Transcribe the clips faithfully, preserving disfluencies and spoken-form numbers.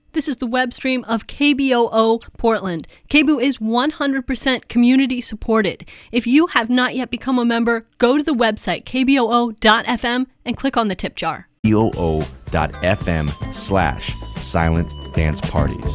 This is the web stream of K B O O Portland. K B O O is one hundred percent community supported. If you have not yet become a member, go to the website k b o o dot f m and click on the tip jar. k b o o dot f m slash silent dance parties.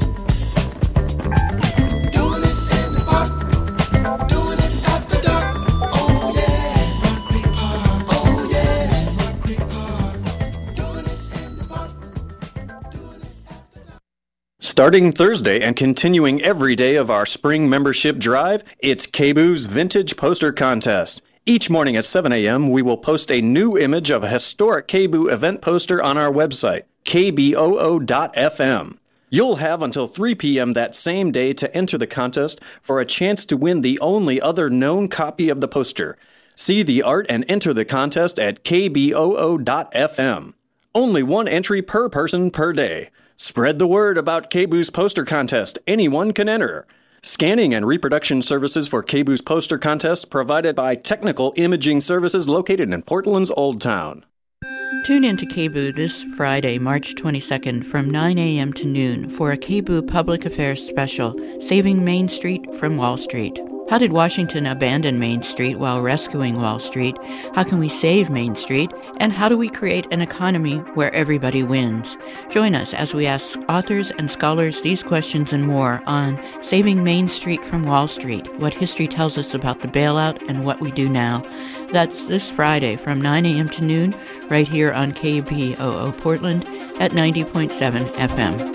Starting Thursday and continuing every day of our spring membership drive, it's K B O O's Vintage Poster Contest. Each morning at seven a.m., we will post a new image of a historic K B O O event poster on our website, k b o o dot f m. You'll have until three p.m. that same day to enter the contest for a chance to win the only other known copy of the poster. See the art and enter the contest at k b o o dot f m. Only one entry per person per day. Spread the word about K B O O's poster contest. Anyone can enter. Scanning and reproduction services for K B O O's poster contest provided by Technical Imaging Services located in Portland's Old Town. Tune in to K B O O this Friday, March twenty-second from nine a.m. to noon for a K B O O Public Affairs special, Saving Main Street from Wall Street. How did Washington abandon Main Street while rescuing Wall Street? How can we save Main Street? And how do we create an economy where everybody wins? Join us as we ask authors and scholars these questions and more on Saving Main Street from Wall Street, what history tells us about the bailout and what we do now. That's this Friday from nine a.m. to noon, right here on K B O O Portland at ninety point seven F M.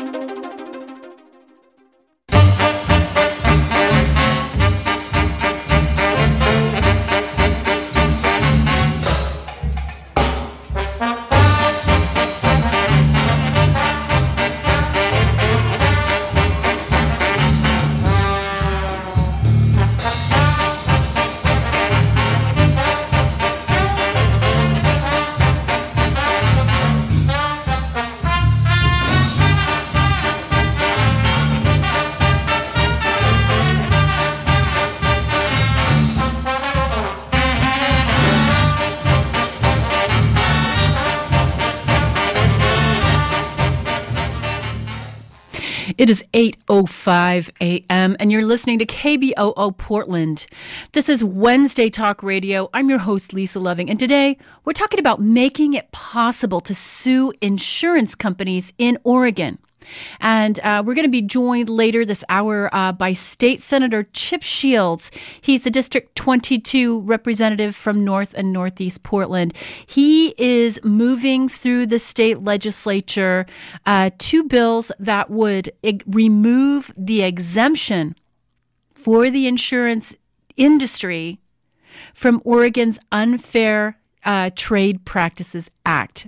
It is eight oh five a.m. and you're listening to K B O O Portland. This is Wednesday Talk Radio. I'm your host, Lisa Loving, and today we're talking about making it possible to sue insurance companies in Oregon. And uh, we're going to be joined later this hour uh, by State Senator Chip Shields. He's the District twenty-two representative from North and Northeast Portland. He is moving through the state legislature uh, two bills that would ig- remove the exemption for the insurance industry from Oregon's Unfair uh, Trade Practices Act.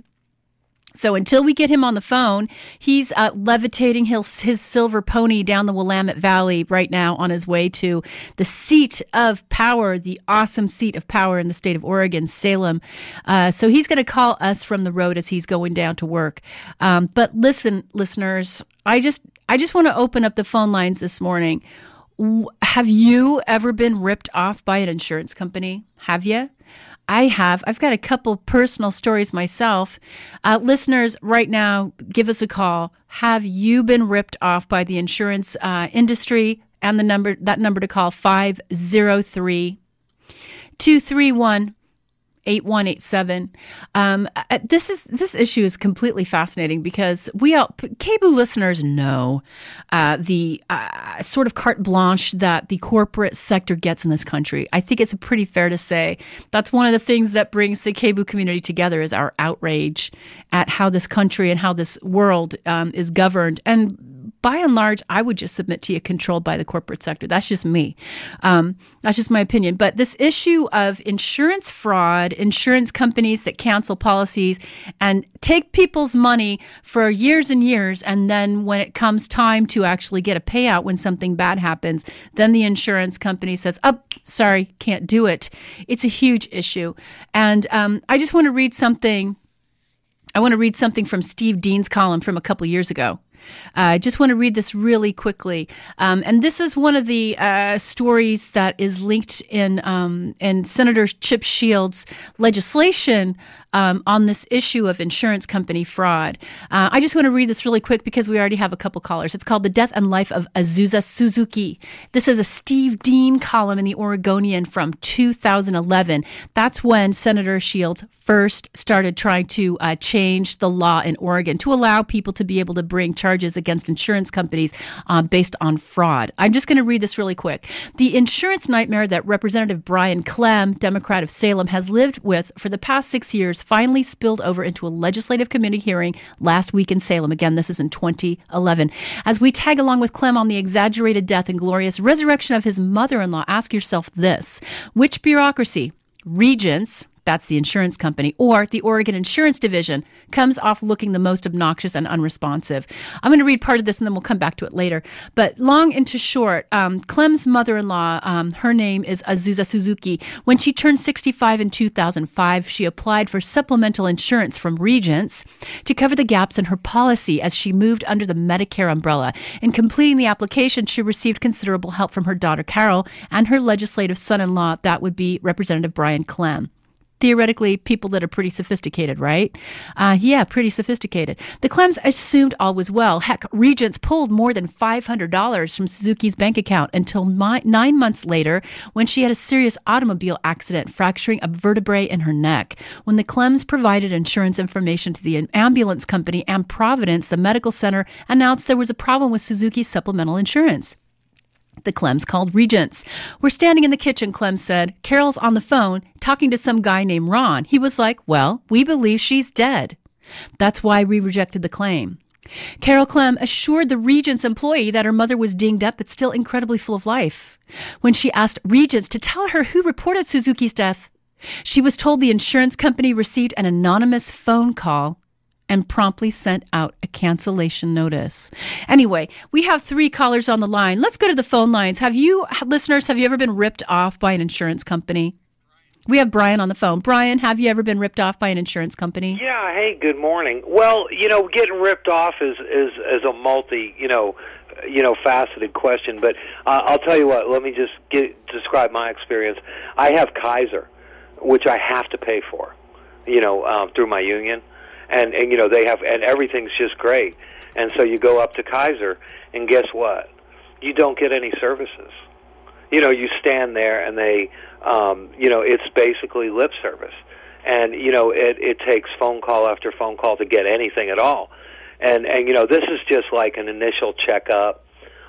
So until we get him on the phone, he's uh, levitating his, his silver pony down the Willamette Valley right now on his way to the seat of power, the awesome seat of power in the state of Oregon, Salem. Uh, so he's going to call us from the road as he's going down to work. Um, but listen, listeners, I just I just want to open up the phone lines this morning. W- have you ever been ripped off by an insurance company? Have you? I have. I've got a couple personal stories myself. Uh, listeners, right now, give us a call. Have you been ripped off by the insurance uh, industry? And the number, that number to call, five oh three, two three one, eight one eight seven. Um, this is this issue is completely fascinating because we all, K B O O listeners know uh, the uh, sort of carte blanche that the corporate sector gets in this country. I think it's pretty fair to say that's one of the things that brings the K B O O community together is our outrage at how this country and how this world um, is governed. And by and large, I would just submit to you controlled by the corporate sector. That's just me. Um, that's just my opinion. But this issue of insurance fraud, insurance companies that cancel policies and take people's money for years and years, and then when it comes time to actually get a payout when something bad happens, then the insurance company says, oh, sorry, can't do it. It's a huge issue. And um, I just want to read something. I want to read something from Steve Dean's column from a couple years ago. I uh, just want to read this really quickly. Um, and this is one of the uh, stories that is linked in um, in Senator Chip Shields' legislation um, on this issue of insurance company fraud. Uh, I just want to read this really quick because we already have a couple callers. It's called The Death and Life of Azusa Suzuki. This is a Steve Dean column in the Oregonian from two thousand eleven. That's when Senator Shields first started trying to uh, change the law in Oregon to allow people to be able to bring charges against insurance companies uh, based on fraud. I'm just going to read this really quick. The insurance nightmare that Representative Brian Clem, Democrat of Salem, has lived with for the past six years finally spilled over into a legislative committee hearing last week in Salem. Again, this is in twenty eleven. As we tag along with Clem on the exaggerated death and glorious resurrection of his mother-in-law, ask yourself this: which bureaucracy, Regents, that's the insurance company, or the Oregon Insurance Division, comes off looking the most obnoxious and unresponsive? I'm going to read part of this and then we'll come back to it later. But long and to short, um, Clem's mother-in-law, um, her name is Azusa Suzuki. When she turned sixty-five in two thousand five, she applied for supplemental insurance from Regents to cover the gaps in her policy as she moved under the Medicare umbrella. In completing the application, she received considerable help from her daughter Carol and her legislative son-in-law, that would be Representative Brian Clem. Theoretically, people that are pretty sophisticated, right? Uh, yeah, pretty sophisticated. The Clems assumed all was well. Heck, Regents pulled more than five hundred dollars from Suzuki's bank account until my, nine months later when she had a serious automobile accident, fracturing a vertebrae in her neck. When the Clems provided insurance information to the ambulance company and Providence, the medical center announced there was a problem with Suzuki's supplemental insurance. The Clems called Regents. We're standing in the kitchen, Clem said. Carol's on the phone talking to some guy named Ron. He was like, well, we believe she's dead. That's why we rejected the claim. Carol Clem assured the Regents employee that her mother was dinged up but still incredibly full of life. When she asked Regents to tell her who reported Suzuki's death, she was told the insurance company received an anonymous phone call and promptly sent out a cancellation notice. Anyway, we have three callers on the line. Let's go to the phone lines. Have you, listeners, have you ever been ripped off by an insurance company? We have Brian on the phone. Brian, have you ever been ripped off by an insurance company? Yeah, hey, good morning. Well, you know, getting ripped off is is, is a multi, you know, you know, faceted question, but uh, I'll tell you what, let me just get, describe my experience. I have Kaiser, which I have to pay for, you know, um, through my union. And, and, you know, they have, and everything's just great. And so you go up to Kaiser, and guess what? You don't get any services. You know, you stand there, and they, um, you know, it's basically lip service. And, you know, it, it takes phone call after phone call to get anything at all. And, and, you know, this is just like an initial checkup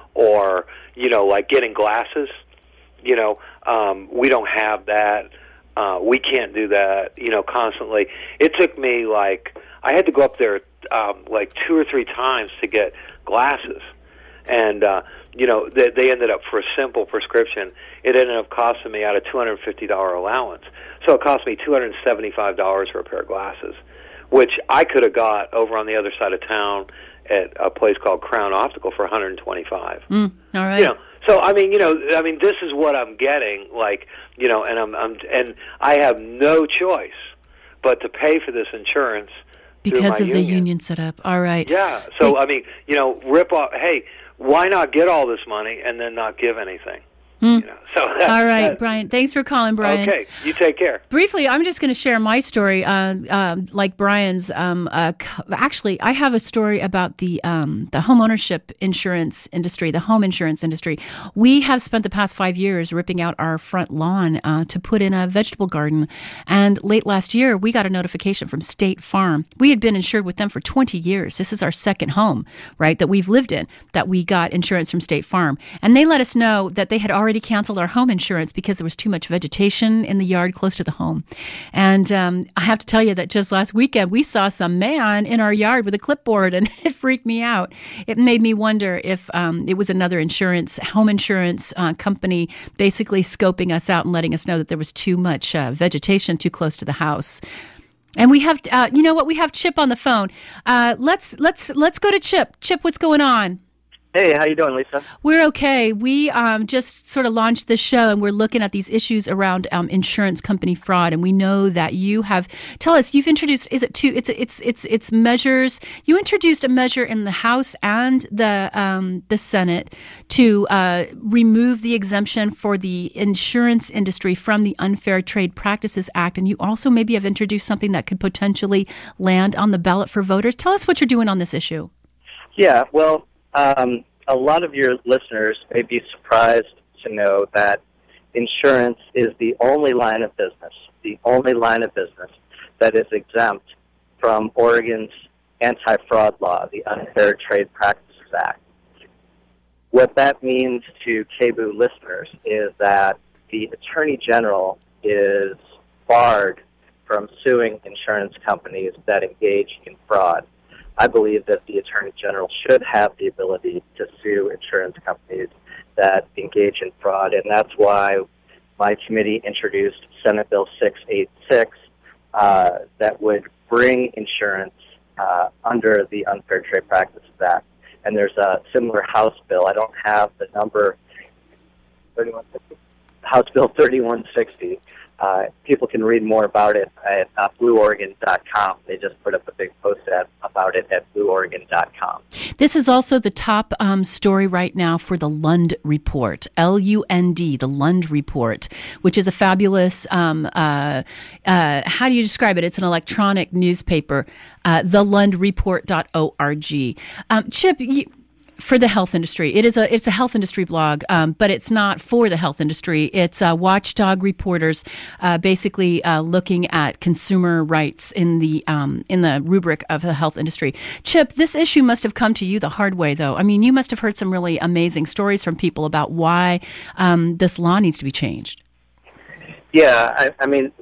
or, you know, like getting glasses. You know, um, we don't have that. Uh, we can't do that, you know, constantly. It took me, like, I had to go up there um, like two or three times to get glasses. And, uh, you know, they, they ended up, for a simple prescription, it ended up costing me out of two hundred fifty dollars allowance. So it cost me two hundred seventy-five dollars for a pair of glasses, which I could have got over on the other side of town at a place called Crown Optical for one hundred twenty-five dollars. Mm, all right. You know, so, I mean, you know, I mean, this is what I'm getting, like, you know, and I'm, I'm and I have no choice but to pay for this insurance because of union. the union setup. All right. Yeah. So, they, I mean, you know, rip off, hey, why not get all this money and then not give anything? Hmm. You know, so that, all right, that, Brian. Thanks for calling, Brian. Okay. You take care. Briefly, I'm just going to share my story, uh, uh, like Brian's. Um, uh, actually, I have a story about the um, the home ownership insurance industry, the home insurance industry. We have spent the past five years ripping out our front lawn uh, to put in a vegetable garden. And late last year, we got a notification from State Farm. We had been insured with them for twenty years. This is our second home, right, that we've lived in, that we got insurance from State Farm. And they let us know that they had already canceled our home insurance because there was too much vegetation in the yard close to the home. And um, I have to tell you that just last weekend, we saw some man in our yard with a clipboard, and it freaked me out. It made me wonder if um, it was another insurance, home insurance uh, company basically scoping us out and letting us know that there was too much uh, vegetation too close to the house. And we have, uh, you know what, we have Chip on the phone. Uh, let's let's let's go to Chip. Chip, what's going on? Hey, how you doing, Lisa? We're okay. We um, just sort of launched this show, and we're looking at these issues around um, insurance company fraud. And we know that you have. Tell us, you've introduced. Is it two? It's it's it's it's measures. You introduced a measure in the House and the um, the Senate to uh, remove the exemption for the insurance industry from the Unfair Trade Practices Act, and you also maybe have introduced something that could potentially land on the ballot for voters. Tell us what you're doing on this issue. Yeah, well. Um, a lot of your listeners may be surprised to know that insurance is the only line of business, the only line of business that is exempt from Oregon's anti-fraud law, the Unfair Trade Practices Act. What that means to K B U listeners is that the Attorney General is barred from suing insurance companies that engage in fraud. I believe that the Attorney General should have the ability to sue insurance companies that engage in fraud, and that's why my committee introduced Senate Bill six eighty-six uh, that would bring insurance uh, under the Unfair Trade Practices Act. And there's a similar House bill. I don't have the number, thirty-one sixty, House Bill thirty-one sixty. Uh, people can read more about it at uh, blue oregon dot com. They just put up a big post ad about it at blue oregon dot com. This is also the top um, story right now for the Lund Report, L U N D, the Lund Report, which is a fabulous, um, uh, uh, how do you describe it? It's an electronic newspaper, uh, the lund report dot org. Um, Chip, you, for the health industry. It is a it's a health industry blog, um, but it's not for the health industry. It's uh, watchdog reporters, uh, basically uh, looking at consumer rights in the um, in the rubric of the health industry. Chip, this issue must have come to you the hard way, though. I mean, you must have heard some really amazing stories from people about why um, this law needs to be changed. Yeah, I, I mean,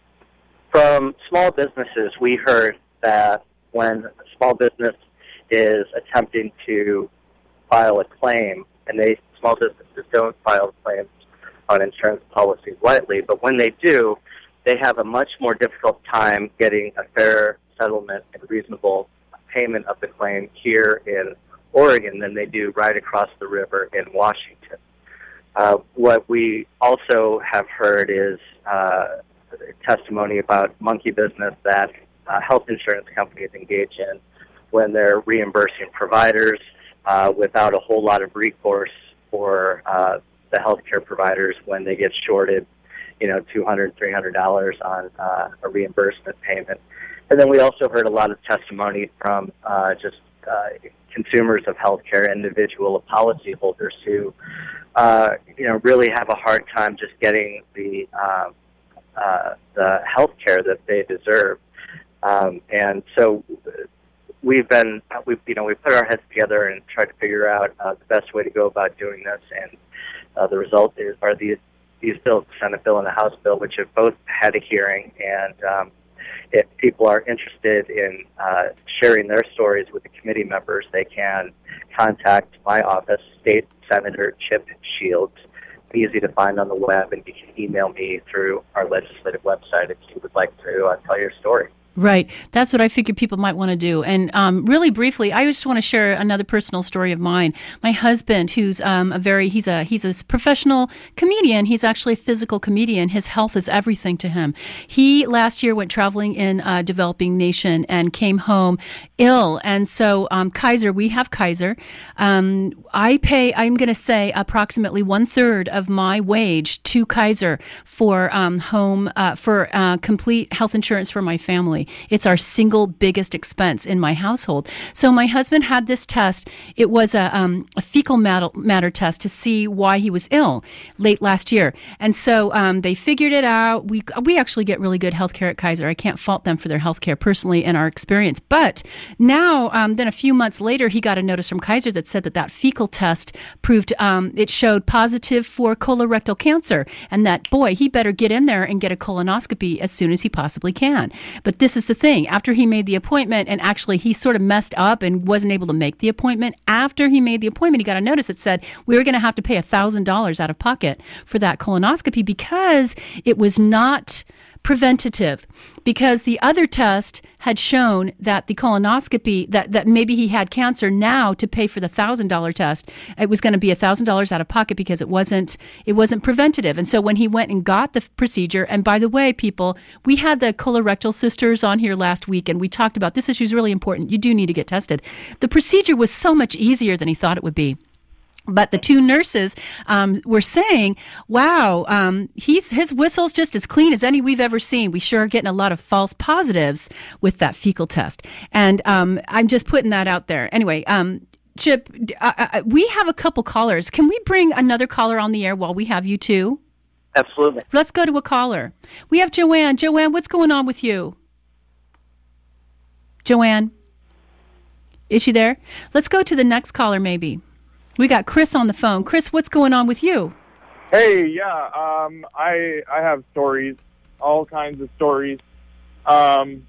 from small businesses, we heard that when a small business is attempting to file a claim, and they small businesses don't file claims on insurance policies lightly, but when they do, they have a much more difficult time getting a fair settlement and reasonable payment of the claim here in Oregon than they do right across the river in Washington. Uh, what we also have heard is uh, testimony about monkey business that uh, health insurance companies engage in when they're reimbursing providers uh, without a whole lot of recourse for uh, the healthcare providers when they get shorted, you know, two hundred dollars, three hundred dollars on uh, a reimbursement payment. And then we also heard a lot of testimony from uh, just uh, consumers of healthcare, individual policyholders who, uh, you know, really have a hard time just getting the uh, uh, the healthcare that they deserve. Um, and so we've been, we you know, we put our heads together and tried to figure out uh, the best way to go about doing this. And uh, the result is are these these bills, the Senate bill and the House bill, which have both had a hearing. And um, if people are interested in uh, sharing their stories with the committee members, they can contact my office, State Senator Chip Shields. Easy to find on the web, and you can email me through our legislative website if you would like to uh, tell your story. Right. That's what I figured people might want to do. And um, really briefly, I just want to share another personal story of mine. My husband, who's um, a very, he's a he's a professional comedian. He's actually a physical comedian. His health is everything to him. He last year went traveling in a developing nation and came home ill. And so um, Kaiser, we have Kaiser. Um, I pay, I'm going to say, approximately one third of my wage to Kaiser for um, home, uh, for uh, complete health insurance for my family. It's our single biggest expense in my household. So my husband had this test. It was a, um, a fecal matter, matter test to see why he was ill late last year. And so um, they figured it out. We we actually get really good health care at Kaiser. I can't fault them for their health care personally in our experience. But now, um, then a few months later, he got a notice from Kaiser that said that that fecal test proved, um, it showed positive for colorectal cancer. And that, boy, he better get in there and get a colonoscopy as soon as he possibly can. But this is the thing. After he made the appointment, and actually he sort of messed up and wasn't able to make the appointment, after he made the appointment, he got a notice that said we were going to have to pay one thousand dollars out of pocket for that colonoscopy because it was not preventative, because the other test had shown that the colonoscopy, that, that maybe he had cancer. Now to pay for the one thousand dollars test, it was going to be one thousand dollars out of pocket because it wasn't it wasn't preventative. And so when he went and got the procedure, and by the way, people, we had the colorectal sisters on here last week, and we talked about this issue is really important. You do need to get tested. The procedure was so much easier than he thought it would be. But the two nurses um, were saying, wow, um, he's, his whistle's just as clean as any we've ever seen. We sure are getting a lot of false positives with that fecal test. And um, I'm just putting that out there. Anyway, um, Chip, uh, uh, we have a couple callers. Can we bring another caller on the air while we have you two? Absolutely. Let's go to a caller. We have Joanne. Joanne, what's going on with you? Joanne? Is she there? Let's go to the next caller, maybe. We got Chris on the phone. Chris, what's going on with you? Hey, yeah, um, I I have stories, all kinds of stories. Um,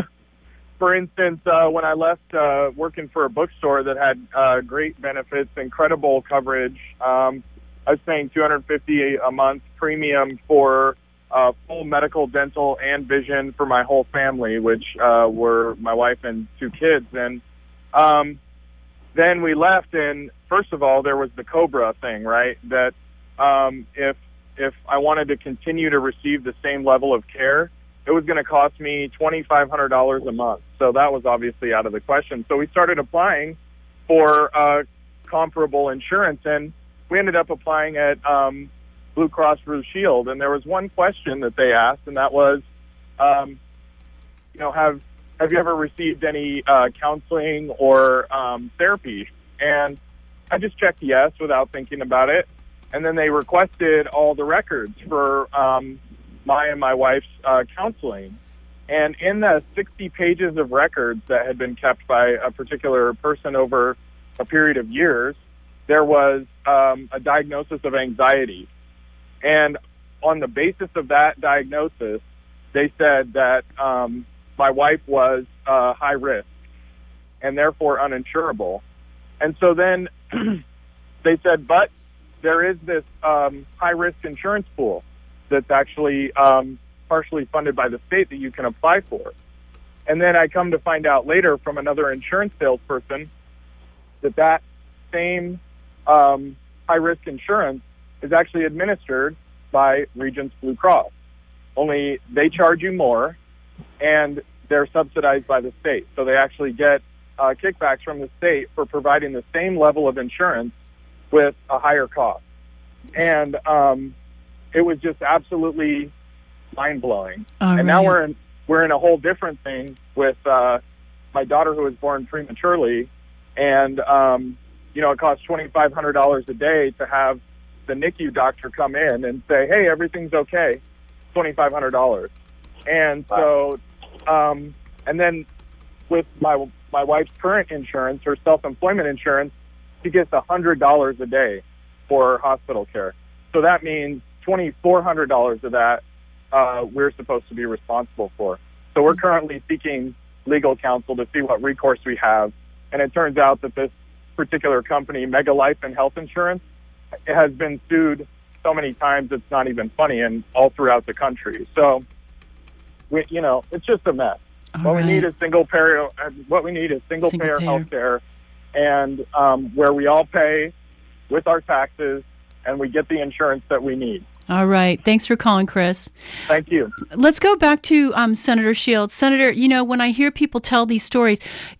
for instance, uh, when I left uh, working for a bookstore that had uh, great benefits, incredible coverage, um, I was paying two hundred fifty dollars a month premium for uh, full medical, dental, and vision for my whole family, which uh, were my wife and two kids. And um, then we left, and first of all, there was the COBRA thing, right? That um, if if I wanted to continue to receive the same level of care, it was going to cost me twenty-five hundred dollars a month. So that was obviously out of the question. So we started applying for uh, comparable insurance, and we ended up applying at um, Blue Cross Blue Shield. And there was one question that they asked, and that was, um, you know, have have you ever received any uh, counseling or um, therapy? And I just checked yes without thinking about it. And then they requested all the records for um, my and my wife's uh, counseling. And in the sixty pages of records that had been kept by a particular person over a period of years, there was um, a diagnosis of anxiety. And on the basis of that diagnosis, they said that um, my wife was uh, high risk and therefore uninsurable. And so then they said, but there is this um, high-risk insurance pool that's actually um, partially funded by the state that you can apply for. And then I come to find out later from another insurance salesperson that that same um, high-risk insurance is actually administered by Regence Blue Cross. Only they charge you more, and they're subsidized by the state. So they actually get uh, kickbacks from the state for providing the same level of insurance with a higher cost. And um, it was just absolutely mind-blowing. All and right. Now we're in we're in a whole different thing with uh, my daughter who was born prematurely, and um, you know, it costs twenty-five hundred dollars a day to have the N I C U doctor come in and say, hey, everything's okay, twenty-five hundred dollars. And so, um, and then with my my wife's current insurance, her self-employment insurance, she gets one hundred dollars a day for hospital care. So that means twenty-four hundred dollars of that uh, we're supposed to be responsible for. So we're currently seeking legal counsel to see what recourse we have. And it turns out that this particular company, Mega Life and Health Insurance, it has been sued so many times it's not even funny, and all throughout the country. So, we, you know, it's just a mess. All what right. we need is single payer. What we need is single, single payer, payer health care, and um, where we all pay with our taxes, and we get the insurance that we need. All right. Thanks for calling, Chris. Thank you. Let's go back to um, Senator Shields. Senator, you know, when I hear people tell these stories,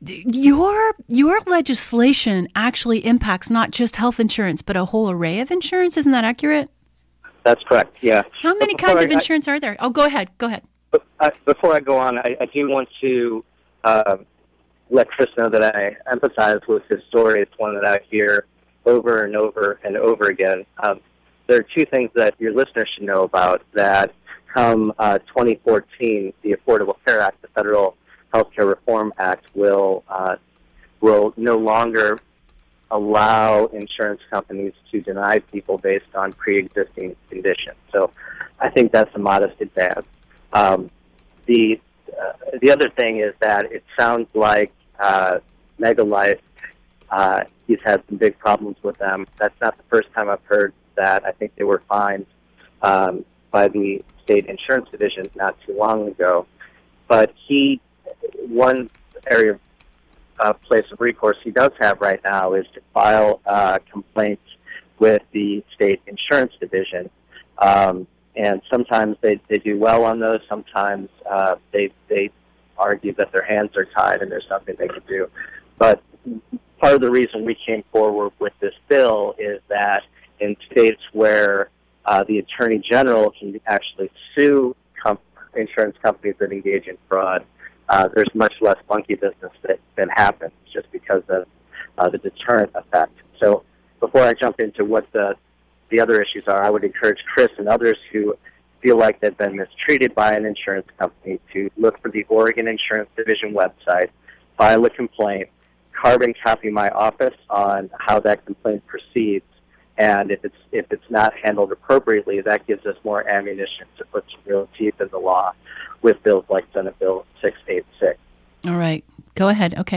your your legislation actually impacts not just health insurance, but a whole array of insurance. Isn't that accurate? That's correct, yeah. How many kinds I, of insurance I, are there? Oh, go ahead. Go ahead. Uh, before I go on, I, I do want to uh, let Chris know that I empathize with his story. It's one that I hear over and over and over again. Um, there are two things that your listeners should know about that come uh, twenty fourteen, the Affordable Care Act, the Federal Health Care Reform Act, will uh, will no longer allow insurance companies to deny people based on pre-existing conditions. So I think that's a modest advance. Um, the uh, the other thing is that it sounds like uh, Mega Life, uh, he's had some big problems with them. That's not the first time I've heard that. I think they were fined um, by the state insurance division not too long ago. But he, one area of uh, place of recourse he does have right now is to file uh, complaints with the state insurance division. Um, and sometimes they, they do well on those. Sometimes uh, they they argue that their hands are tied and there's nothing they can do. But part of the reason we came forward with this bill is that in states where uh, the Attorney General can actually sue com- insurance companies that engage in fraud, uh, there's much less monkey business that, that happens just because of uh, the deterrent effect. So before I jump into what the, the other issues are, I would encourage Chris and others who feel like they've been mistreated by an insurance company to look for the Oregon Insurance Division website, file a complaint, carbon copy my office on how that complaint proceeds, and if it's if it's not handled appropriately, that gives us more ammunition to put some real teeth in the law with bills like Senate Bill six eighty-six. All right. Go ahead. Okay.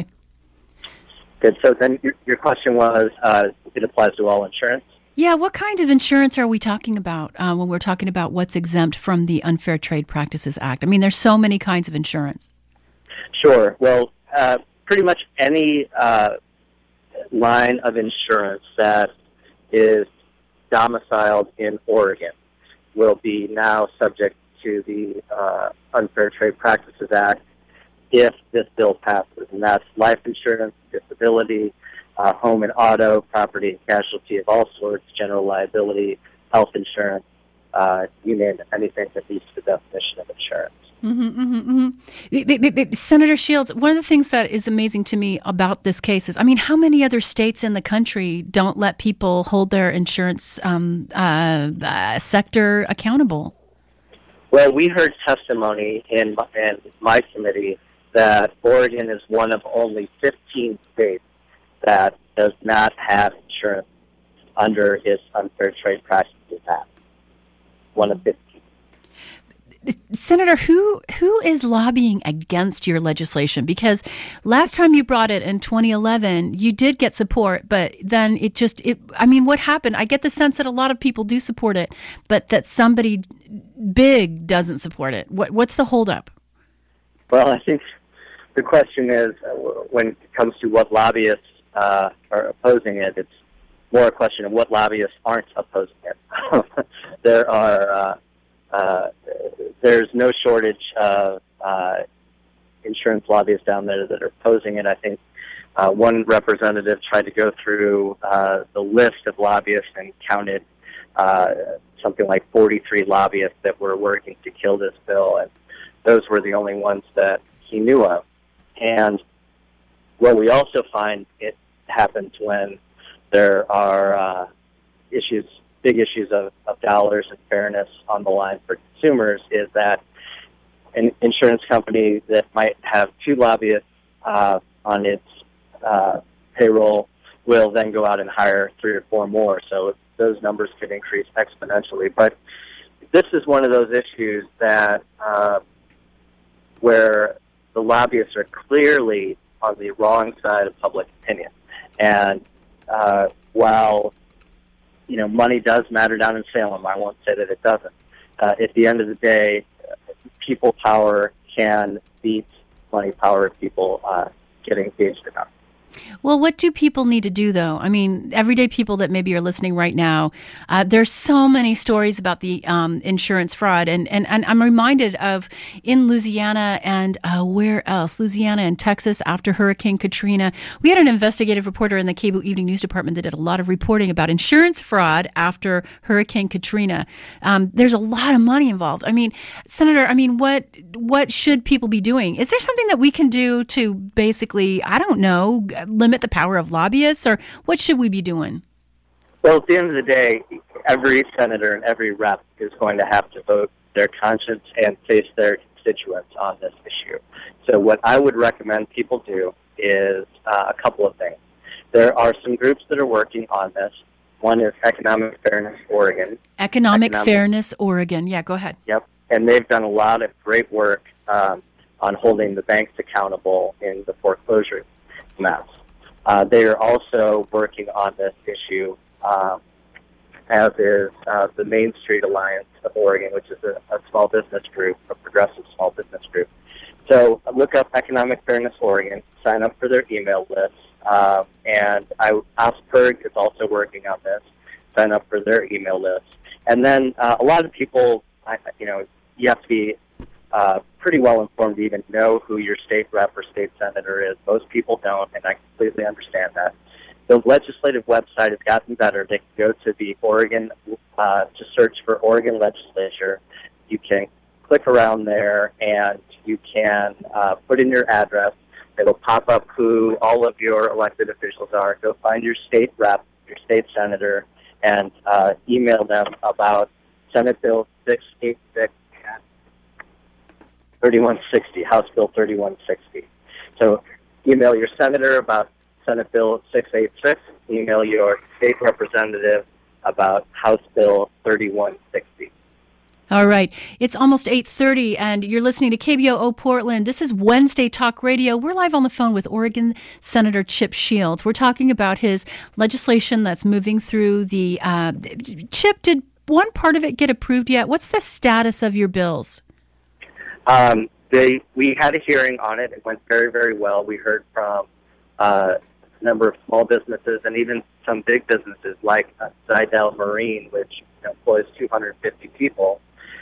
Good. So then your, your question was, uh, it applies to all insurance? Yeah. What kind of insurance are we talking about uh, when we're talking about what's exempt from the Unfair Trade Practices Act? I mean, there's so many kinds of insurance. Sure. Well, uh, pretty much any uh, line of insurance that is domiciled in Oregon will be now subject to the uh, Unfair Trade Practices Act if this bill passes. And that's life insurance, disability, uh, home and auto, property and casualty of all sorts, general liability, health insurance, uh, you name it, anything that meets the definition of insurance. Mm-hmm, mm-hmm, mm-hmm. Senator Shields, one of the things that is amazing to me about this case is, I mean, how many other states in the country don't let people hold their insurance um, uh, uh, sector accountable? Well, we heard testimony in, in my committee that Oregon is one of only fifteen states that does not have insurance under its Unfair Trade Practices Act. One of fifteen. Senator, who who is lobbying against your legislation? Because last time you brought it in twenty eleven, you did get support, but then it just, it. I mean, what happened? I get the sense that a lot of people do support it, but that somebody big doesn't support it. What What's the holdup? Well, I think the question is, uh, when it comes to what lobbyists uh, are opposing it, it's more a question of what lobbyists aren't opposing it. There are... Uh, Uh, there's no shortage of uh, insurance lobbyists down there that are opposing it. I think uh, one representative tried to go through uh, the list of lobbyists and counted uh, something like forty-three lobbyists that were working to kill this bill, and those were the only ones that he knew of. And what we also find it happens when there are uh, issues big issues of, of dollars and fairness on the line for consumers is that an insurance company that might have two lobbyists uh, on its uh, payroll will then go out and hire three or four more. So those numbers could increase exponentially. But this is one of those issues that uh, where the lobbyists are clearly on the wrong side of public opinion. And uh, while you know, money does matter down in Salem. I won't say that it doesn't. Uh, at the end of the day, people power can beat money power if people uh, get engaged enough. Well, what do people need to do, though? I mean, everyday people that maybe are listening right now, uh, there's so many stories about the um, insurance fraud. And, and, and I'm reminded of in Louisiana and uh, where else? Louisiana and Texas after Hurricane Katrina. We had an investigative reporter in the Cable Evening News Department that did a lot of reporting about insurance fraud after Hurricane Katrina. Um, there's a lot of money involved. I mean, Senator, I mean, what what should people be doing? Is there something that we can do to basically, I don't know, limit the power of lobbyists, or what should we be doing? Well, at the end of the day, every senator and every rep is going to have to vote their conscience and face their constituents on this issue. So what I would recommend people do is uh, a couple of things. There are some groups that are working on this. One is Economic Fairness Oregon. Economic, Economic Fairness Oregon. Yeah, go ahead. Yep. And they've done a lot of great work um, on holding the banks accountable in the foreclosure mess. Uh, they are also working on this issue um, as is uh, the Main Street Alliance of Oregon, which is a, a small business group, a progressive small business group. So look up Economic Fairness Oregon, sign up for their email list, um, and I, OSPERG is also working on this. Sign up for their email list, and then uh, a lot of people, I, you know, you have to be uh, pretty well informed to even know who your state rep or state senator is. Most people don't, and I completely understand that. The legislative website has gotten better. They can go to the Oregon, uh, to search for Oregon legislature. You can click around there, and you can uh, put in your address. It'll pop up who all of your elected officials are. Go find your state rep, your state senator, and uh, email them about Senate Bill six eighty-six, thirty-one sixty, House Bill thirty-one sixty. So email your senator about Senate Bill six eighty-six, email your state representative about House Bill thirty-one sixty. All right. It's almost eight thirty, and you're listening to K B O O Portland. This is Wednesday Talk Radio. We're live on the phone with Oregon Senator Chip Shields. We're talking about his legislation that's moving through the... Uh, Chip, did one part of it get approved yet? What's the status of your bills? Um, they we had a hearing on it. It went very, very well. We heard from uh, a number of small businesses and even some big businesses like uh, Zidell Marine, which employs two hundred fifty people.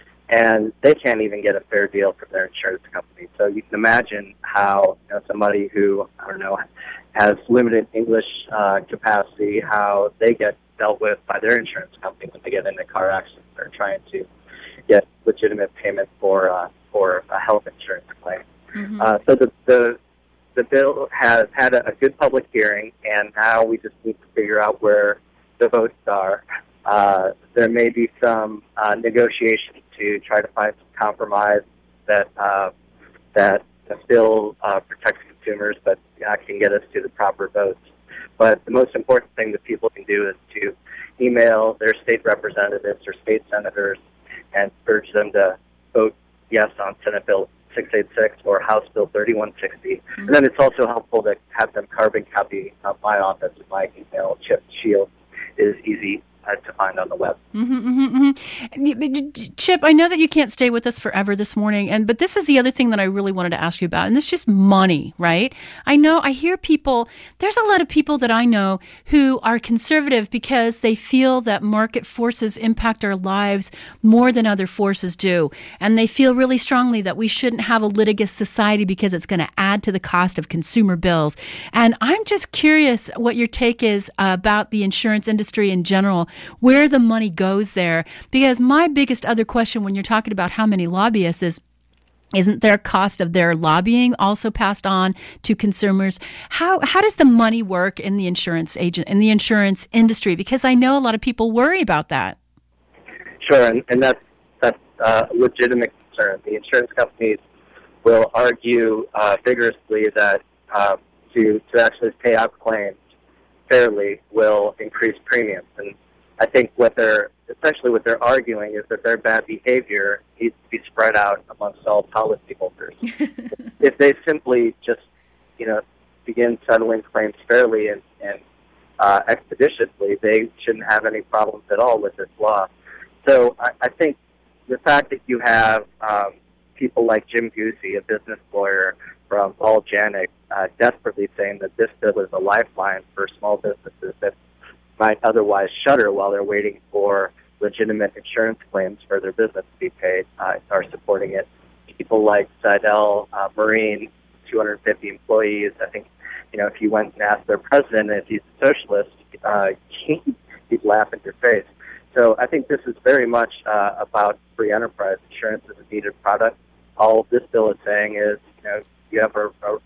And they can't even get a fair deal from their insurance company. So you can imagine how, you know, somebody who, I don't know, has limited English uh, capacity, how they get dealt with by their insurance company when they get into car accidents or trying to get legitimate payment for uh, for a health insurance claim. Mm-hmm. Uh, so the, the the bill has had a, a good public hearing, and now we just need to figure out where the votes are. Uh, there may be some uh, negotiation to try to find some compromise that uh, that still uh, protects consumers, but uh, can get us to the proper votes. But the most important thing that people can do is to email their state representatives or state senators and urge them to vote yes on Senate Bill six eighty-six or House Bill thirty-one sixty. Mm-hmm. And then it's also helpful to have them carbon copy of my office with my email. Chip Shields is easy to find on the web. Mm-hmm, mm-hmm, mm-hmm. Chip, I know that you can't stay with us forever this morning, and but this is the other thing that I really wanted to ask you about, and it's just money, right? I know, I hear people, there's a lot of people that I know who are conservative because they feel that market forces impact our lives more than other forces do, and they feel really strongly that we shouldn't have a litigious society because it's going to add to the cost of consumer bills. And I'm just curious what your take is about the insurance industry in general, where the money goes there. Because my biggest other question when you're talking about how many lobbyists is, isn't their cost of their lobbying also passed on to consumers? How how does the money work in the insurance agent in the insurance industry? Because I know a lot of people worry about that. Sure, and, and that's that's a legitimate concern. The insurance companies will argue uh, vigorously that uh, to to actually pay out claims fairly will increase premiums. And I think what they're essentially what they're arguing is that their bad behavior needs to be spread out amongst all policyholders. If they simply just, you know, begin settling claims fairly and, and uh, expeditiously, they shouldn't have any problems at all with this law. So I, I think the fact that you have um, people like Jim Goosey, a business lawyer from Paul Janik, uh, desperately saying that this bill is a lifeline for small businesses that might otherwise shutter while they're waiting for legitimate insurance claims for their business to be paid, uh, are supporting it. People like Zidell uh, Marine, two hundred fifty employees. I think, you know, if you went and asked their president if he's a socialist, uh, he'd laugh in your face. So I think this is very much uh, about free enterprise. Insurance is a needed product. All this bill is saying is, you know, you have a, a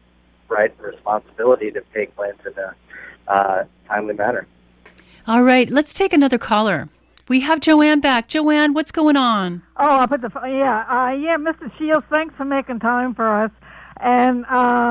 right and responsibility to pay claims in a uh, timely manner. All right, let's take another caller. We have Joanne back. Joanne, what's going on? Oh, I put the yeah, uh, yeah, Mister Shields, thanks for making time for us. And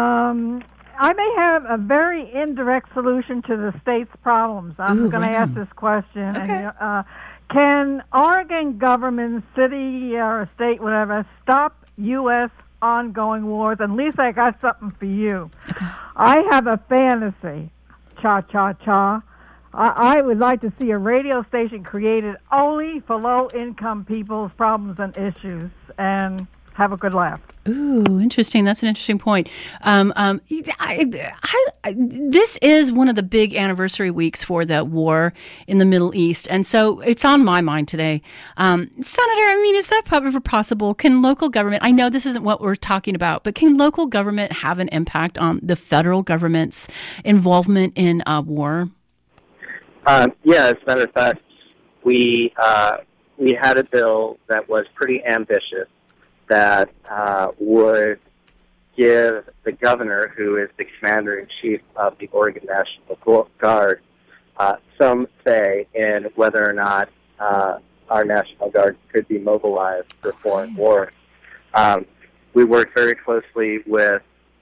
um, I may have a very indirect solution to the state's problems. I'm going to ask this question. Okay. And, uh, can Oregon government, city or state, whatever, stop U S ongoing wars? At least I got something for you. Okay. I have a fantasy, cha cha cha. I, I would like to see a radio station created only for low-income people's problems and issues, and have a good laugh. Ooh, interesting. That's an interesting point. Um, um, I, I, I, this is one of the big anniversary weeks for the war in the Middle East, and so it's on my mind today. Um, Senator, I mean, is that ever possible? Can local government, I know this isn't what we're talking about, but can local government have an impact on the federal government's involvement in uh, war? Um, yeah, as a matter of fact, we, uh, we had a bill that was pretty ambitious that uh, would give the governor, who is the commander-in-chief of the Oregon National Guard, uh, some say in whether or not uh, our National Guard could be mobilized for foreign wars. Um, we worked very closely with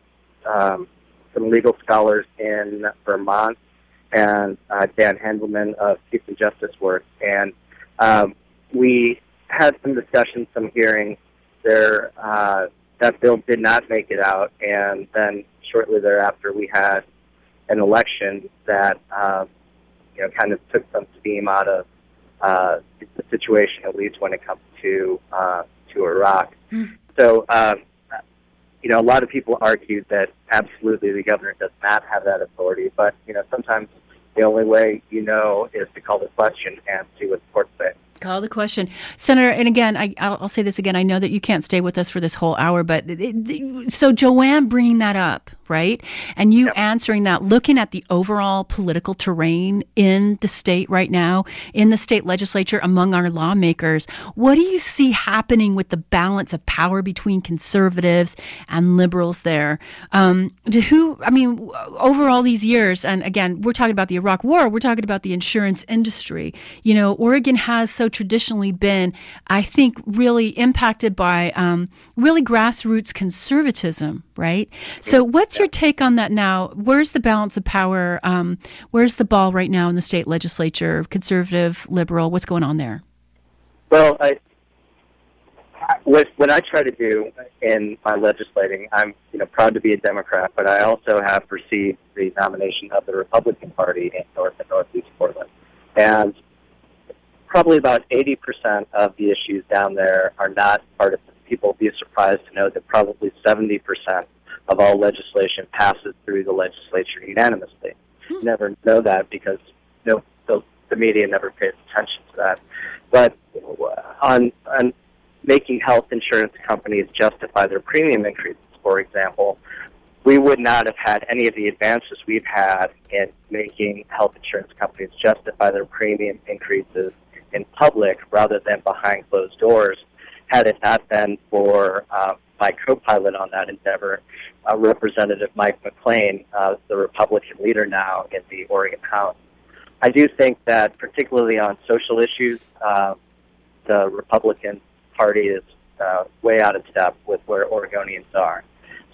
um, some legal scholars in Vermont and uh, Dan Handelman of Peace and Justice Work, and um, we had some discussions, some hearings. There, uh, that bill did not make it out, and then shortly thereafter we had an election that uh, you know kind of took some steam out of uh, the situation, at least when it comes to uh, to Iraq. Mm. So, um, you know, a lot of people argued that absolutely the governor does not have that authority, but you know, sometimes the only way you know is to call the question and see what the courts say. Call the question. Senator, and again, I, I'll, I'll say this again. I know that you can't stay with us for this whole hour, but it, it, so Joanne bringing that up, right? And you yep. answering that, looking at the overall political terrain in the state right now, in the state legislature, among our lawmakers, what do you see happening with the balance of power between conservatives and liberals there? Um, to who, I mean, over all these years, and again, we're talking about the Iraq War, we're talking about the insurance industry. You know, Oregon has so traditionally been, I think, really impacted by um, really grassroots conservatism, right? So what's your take on that now? Where's the balance of power? Um, where's the ball right now in the state legislature, conservative, liberal? What's going on there? Well, I, what, what I try to do in my legislating, I'm you know proud to be a Democrat, but I also have received the nomination of the Republican Party in North and Northeast Portland. And probably about eighty percent of the issues down there are not partisan. People will be surprised to know that probably seventy percent of all legislation passes through the legislature unanimously. Hmm. You never know that because you know, the, the media never pays attention to that. But on, on making health insurance companies justify their premium increases, for example, we would not have had any of the advances we've had in making health insurance companies justify their premium increases in public rather than behind closed doors, had it not been for uh, my co-pilot on that endeavor, uh, Representative Mike McClain, uh, the Republican leader now in the Oregon House. I do think that particularly on social issues, uh, the Republican Party is uh, way out of step with where Oregonians are.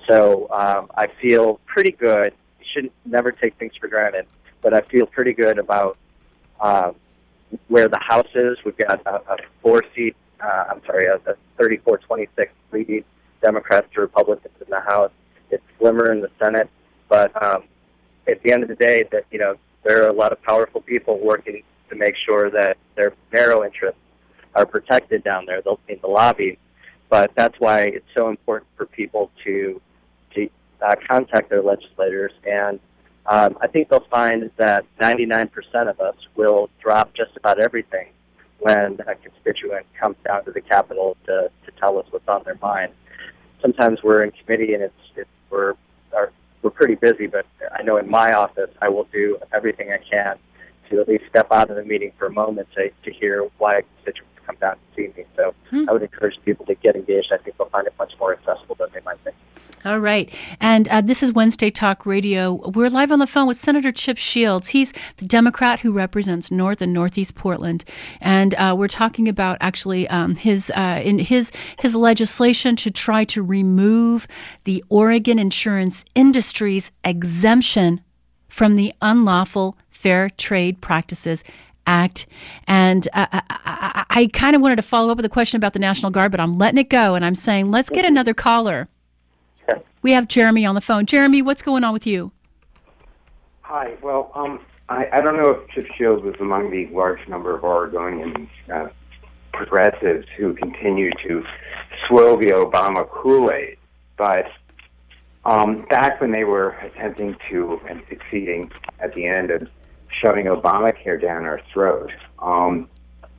So um, I feel pretty good. You shouldn't never take things for granted, but I feel pretty good about uh, where the House is. We've got a, a four-seat, uh, I'm sorry, a, a thirty-four twenty-six lead Democrats to Republicans in the House. It's slimmer in the Senate, but um, at the end of the day, that you know there are a lot of powerful people working to make sure that their narrow interests are protected down there. They'll be in the lobby, but that's why it's so important for people to to uh, contact their legislators. And um, I think they'll find that ninety-nine percent of us will drop just about everything when a constituent comes down to the Capitol to, to tell us what's on their mind. Sometimes we're in committee and it's, it's we're are, we're pretty busy, but I know in my office I will do everything I can to at least step out of the meeting for a moment to, to hear why constituents come down to see me. So hmm. I would encourage people to get engaged. I think they'll find it much more accessible than they might think. All right. And uh, this is Wednesday Talk Radio. We're live on the phone with Senator Chip Shields. He's the Democrat who represents North and Northeast Portland. And uh, we're talking about actually um, his uh, in his his legislation to try to remove the Oregon insurance industry's exemption from the Unlawful Fair Trade Practices Act. And uh, I, I, I kind of wanted to follow up with a question about the National Guard, but I'm letting it go. And I'm saying, let's get another caller. We have Jeremy on the phone. Jeremy, what's going on with you? Hi. Well, um, I, I don't know if Chip Shields was among the large number of Oregonian uh, progressives who continue to swirl the Obama Kool-Aid, but um, back when they were attempting to, and succeeding at the end of shoving Obamacare down our throat, um,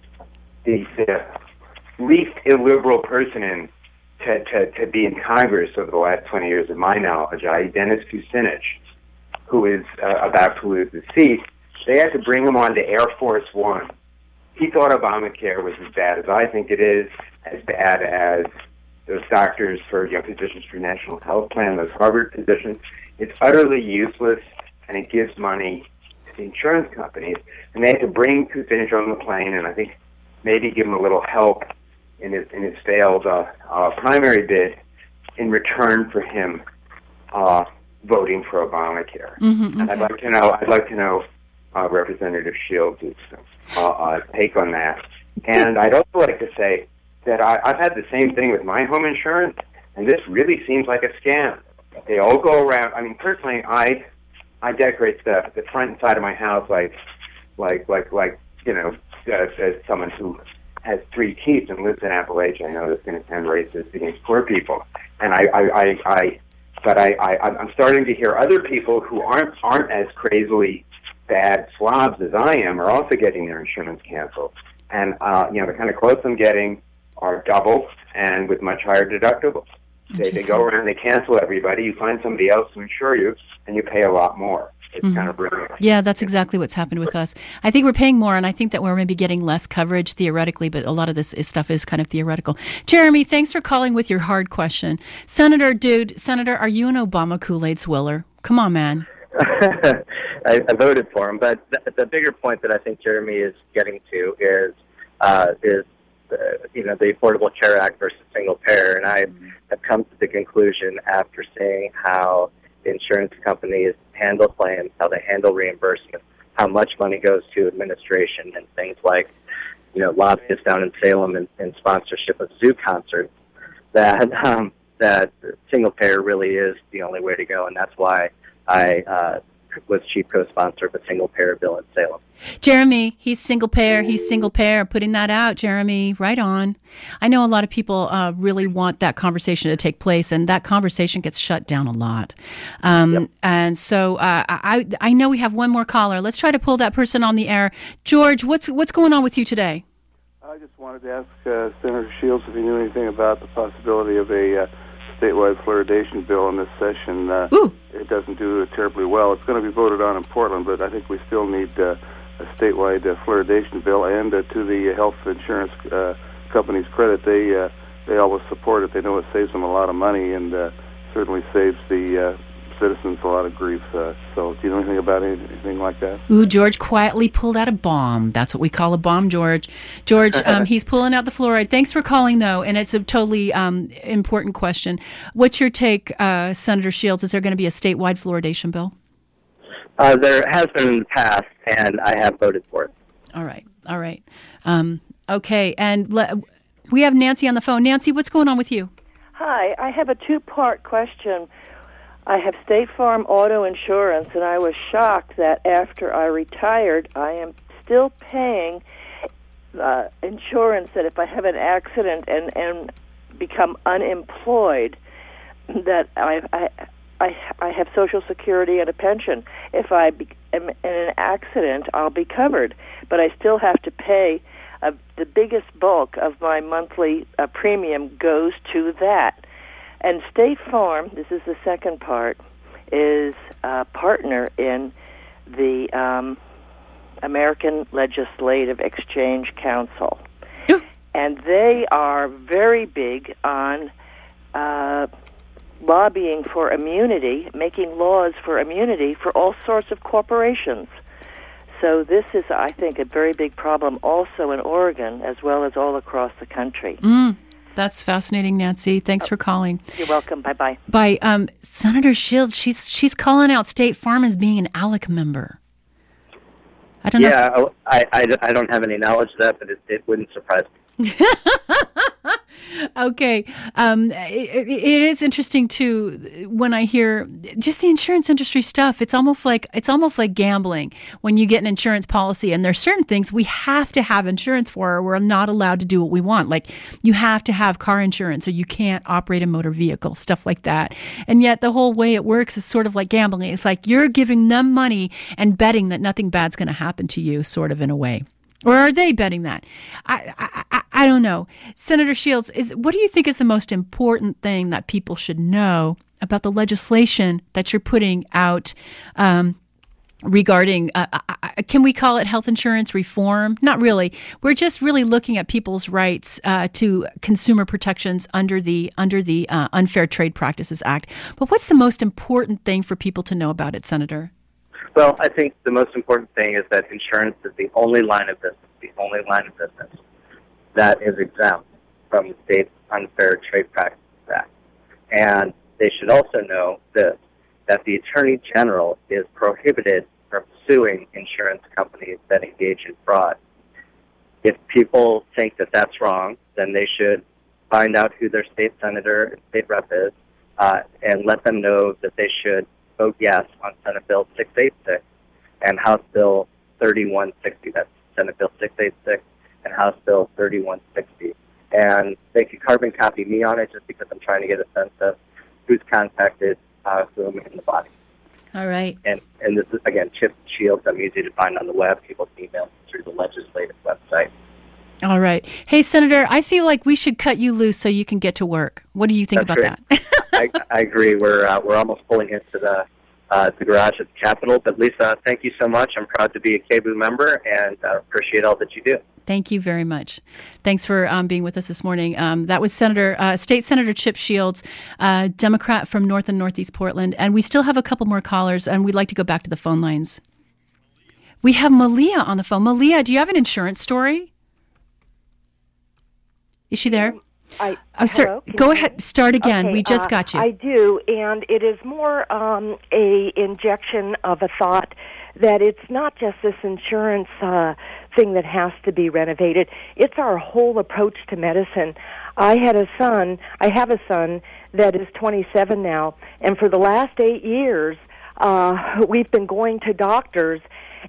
the, the least illiberal person in to, to, to be in Congress over the last twenty years of my knowledge, that is. Dennis Kucinich, who is uh, about to lose his seat, they had to bring him on to Air Force One. He thought Obamacare was as bad as I think it is, as bad as those doctors for, you know, physicians for National Health Plan, those Harvard physicians. It's utterly useless, and it gives money to the insurance companies. And they had to bring Kucinich on the plane, and I think maybe give him a little help in his in his failed uh, uh, primary bid in return for him uh, voting for Obamacare. Mm-hmm, and okay. I'd like to know, I'd like to know uh, Representative Shields' uh, uh, take on that. And I'd also like to say that I, I've had the same thing with my home insurance, and this really seems like a scam. They all go around. I mean, personally, I I decorate the the front side of my house like like like like you know, as, as someone who has three teeth and lives in Appalachia. I know that's going to sound racist against poor people, and I, I, I, I but I, I, I'm starting to hear other people who aren't aren't as crazily bad slobs as I am are also getting their insurance canceled, and uh, you know the kind of quotes I'm getting are double and with much higher deductibles. They, they go around, they cancel everybody. You find somebody else to insure you, and you pay a lot more. It's mm-hmm. kind of brilliant. Yeah, that's exactly what's happened with us. I think we're paying more, and I think that we're maybe getting less coverage theoretically, but a lot of this is, stuff is kind of theoretical. Jeremy, thanks for calling with your hard question. Senator, dude, Senator, are you an Obama Kool-Aid swiller? Come on, man. I, I voted for him, but the, the bigger point that I think Jeremy is getting to is uh, is uh, you know the Affordable Care Act versus single payer, and I have come to the conclusion after seeing how insurance companies handle claims, how they handle reimbursement, how much money goes to administration, and things like, you know, lobbyists down in Salem and, and sponsorship of zoo concerts, that um, that single payer really is the only way to go, and that's why I uh, was chief co-sponsor of a single payer bill in Salem. Jeremy, he's single payer, he's single payer, putting that out, Jeremy, right on. I know a lot of people uh, really want that conversation to take place, and that conversation gets shut down a lot. Um, yep. And so uh, I I know we have one more caller. Let's try to pull that person on the air. George, what's what's going on with you today? I just wanted to ask uh, Senator Shields if he knew anything about the possibility of a uh, statewide fluoridation bill in this session. Uh, Ooh. It doesn't do terribly well. It's going to be voted on in Portland, but I think we still need uh, a statewide uh, fluoridation bill. And uh, to the health insurance uh, companies' credit, they uh, they always support it. They know it saves them a lot of money, and uh, certainly saves the uh, citizens a lot of grief. Uh, so, do you know anything about anything like that? Ooh, George quietly pulled out a bomb. That's what we call a bomb, George. George, um, he's pulling out the fluoride. Thanks for calling, though, and it's a totally um, important question. What's your take, uh, Senator Shields? Is there going to be a statewide fluoridation bill? Uh, there has been in the past, and I have voted for it. All right, all right. Um, okay, and le- we have Nancy on the phone. Nancy, what's going on with you? Hi, I have a two-part question. I have State Farm auto insurance, and I was shocked that after I retired, I am still paying uh, insurance that if I have an accident and, and become unemployed, that I, I I I have Social Security and a pension. If I be, am in an accident, I'll be covered, but I still have to pay. Uh, the biggest bulk of my monthly uh, premium goes to that. And State Farm, this is the second part, is a partner in the um, American Legislative Exchange Council. Yeah. And they are very big on uh, lobbying for immunity, making laws for immunity for all sorts of corporations. So this is, I think, a very big problem also in Oregon as well as all across the country. Mm. That's fascinating, Nancy. Thanks for calling. You're welcome. Bye-bye. Bye. Um, Senator Shields, she's she's calling out State Farm as being an A L E C member. I don't yeah, know. Yeah, I, I, I don't have any knowledge of that, but it, it wouldn't surprise me. Okay. Um, it, it is interesting too when I hear just the insurance industry stuff. It's almost like it's almost like gambling when you get an insurance policy, and there's certain things we have to have insurance for, or we're not allowed to do what we want. Like you have to have car insurance, or you can't operate a motor vehicle, stuff like that. And yet the whole way it works is sort of like gambling. It's like you're giving them money and betting that nothing bad's going to happen to you, sort of in a way. Or are they betting that? I, I I I don't know. Senator Shields, is what do you think is the most important thing that people should know about the legislation that you're putting out um, regarding, uh, uh, can we call it health insurance reform? Not really. We're just really looking at people's rights uh, to consumer protections under the under the uh, Unfair Trade Practices Act. But what's the most important thing for people to know about it, Senator? Well, I think the most important thing is that insurance is the only line of business, the only line of business that is exempt from the state's Unfair Trade Practices Act. And they should also know this, that the Attorney General is prohibited from suing insurance companies that engage in fraud. If people think that that's wrong, then they should find out who their state senator and state rep is uh, and let them know that they should vote yes on Senate Bill six eighty-six and House Bill thirty-one sixty. That's Senate Bill six eighty-six and House Bill thirty-one sixty. And they can carbon copy me on it just because I'm trying to get a sense of who's contacted uh, whom in the body. All right. And and this is, again, Chip Shields. I'm easy to find on the web. People can email through the legislative website. All right. Hey, Senator, I feel like we should cut you loose so you can get to work. What do you think That's about great. that? I, I agree. We're uh, we're almost pulling into the uh, the garage at the Capitol. But Lisa, thank you so much. I'm proud to be a K B O O member and uh, appreciate all that you do. Thank you very much. Thanks for um, being with us this morning. Um, that was Senator, uh, State Senator Chip Shields, uh, Democrat from North and Northeast Portland. And we still have a couple more callers, and we'd like to go back to the phone lines. We have Malia on the phone. Malia, do you have an insurance story? Is she there? I, oh, sir, go ahead. Start again. Okay, we just uh, got you. I do, and it is more um, a injection of a thought that it's not just this insurance uh, thing that has to be renovated. It's our whole approach to medicine. I had a son, I have a son that is twenty-seven now, and for the last eight years, uh, we've been going to doctors,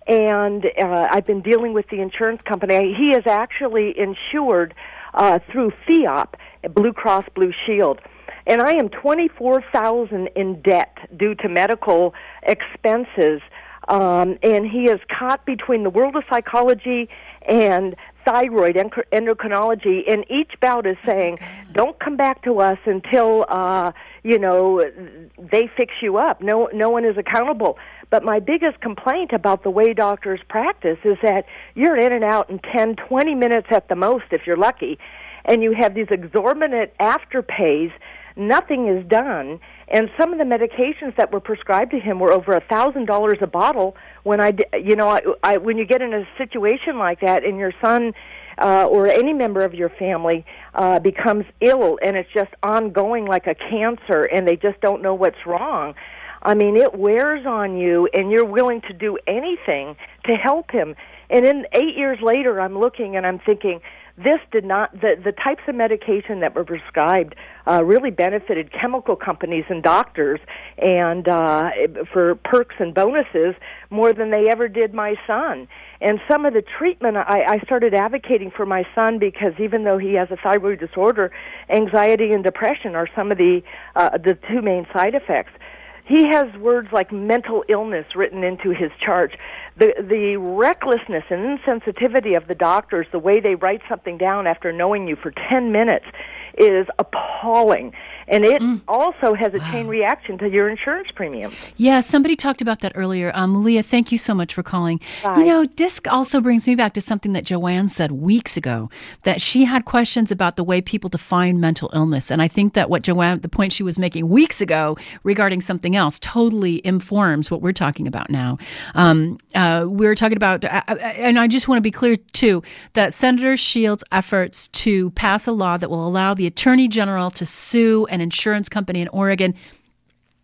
and uh, I've been dealing with the insurance company. He is actually insured uh, through FIOP, Blue Cross Blue Shield. And I am twenty-four thousand dollars in debt due to medical expenses. Um, and he is caught between the world of psychology and thyroid endocrinology, and each bout is saying, don't come back to us until, uh, you know, they fix you up. No, no one is accountable. But my biggest complaint about the way doctors practice is that you're in and out in ten, twenty minutes at the most if you're lucky, and you have these exorbitant afterpays. Nothing is done, and some of the medications that were prescribed to him were over a thousand dollars a bottle. When I, you know, I, I, when you get in a situation like that, and your son uh, or any member of your family uh, becomes ill, and it's just ongoing like a cancer, and they just don't know what's wrong. I mean, it wears on you, and you're willing to do anything to help him. And then eight years later, I'm looking and I'm thinking, this did not, the, the types of medication that were prescribed uh, really benefited chemical companies and doctors and uh, for perks and bonuses more than they ever did my son. And some of the treatment, I, I started advocating for my son because even though he has a thyroid disorder, anxiety and depression are some of the uh, the two main side effects. He has words like mental illness written into his chart. The the recklessness and insensitivity of the doctors, the way they write something down after knowing you for ten minutes, is appalling. And it mm. also has a wow. chain reaction to your insurance premium. Yeah, somebody talked about that earlier. Um, Leah, thank you so much for calling. Bye. You know, this also brings me back to something that Joanne said weeks ago, that she had questions about the way people define mental illness. And I think that what Joanne, the point she was making weeks ago regarding something else, totally informs what we're talking about now. Um, uh, we were talking about, uh, and I just want to be clear, too, that Senator Shields' efforts to pass a law that will allow the Attorney General to sue an insurance company in Oregon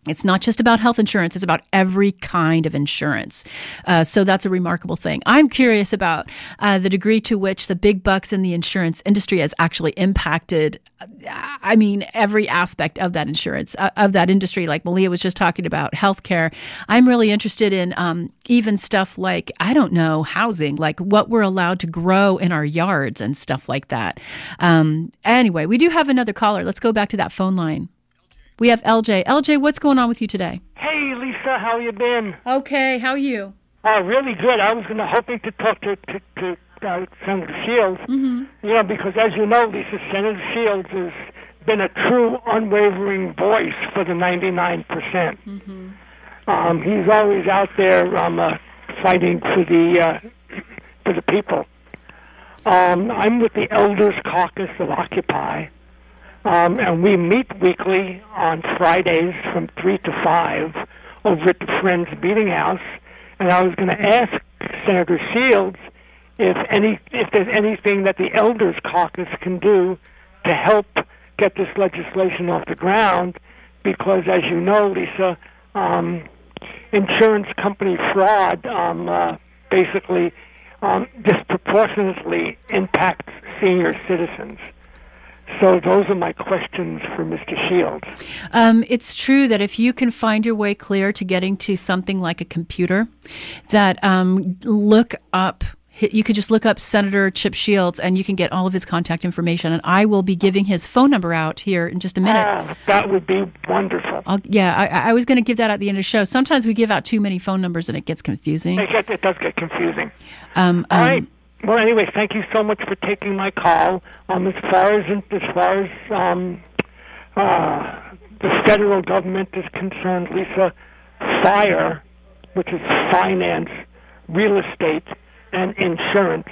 It's not just about health insurance. It's about every kind of insurance. Uh, so that's a remarkable thing. I'm curious about uh, the degree to which the big bucks in the insurance industry has actually impacted, I mean, every aspect of that insurance, uh, of that industry. Like Malia was just talking about healthcare. I'm really interested in um, even stuff like, I don't know, housing, like what we're allowed to grow in our yards and stuff like that. Um, anyway, we do have another caller. Let's go back to that phone line. We have L J. L J, what's going on with you today? Hey, Lisa, how you been? Okay, how are you? Oh, really good. I was gonna hoping to talk to to, to uh, Senator Shields. Mm-hmm. You know, because as you know, Lisa, Senator Shields has been a true, unwavering voice for the ninety-nine percent. Mm-hmm. Um, he's always out there um, uh, fighting for the uh, for the people. Um, I'm with the Elders Caucus of Occupy. Um, and we meet weekly on Fridays from three to five over at the Friends Meeting House. And I was going to ask Senator Shields if any, if there's anything that the Elders Caucus can do to help get this legislation off the ground, because as you know, Lisa, um, insurance company fraud um, uh, basically um, disproportionately impacts senior citizens. So those are my questions for Mister Shields. Um, it's true that if you can find your way clear to getting to something like a computer, that um, look up, you could just look up Senator Chip Shields and you can get all of his contact information. And I will be giving his phone number out here in just a minute. Ah, that would be wonderful. I'll, yeah, I, I was going to give that at the end of the show. Sometimes we give out too many phone numbers and it gets confusing. It, gets, it does get confusing. Um, all um, right. Well, anyway, thank you so much for taking my call. Um, as far as as far as um, uh, the federal government is concerned, Lisa, FIRE, which is finance, real estate, and insurance,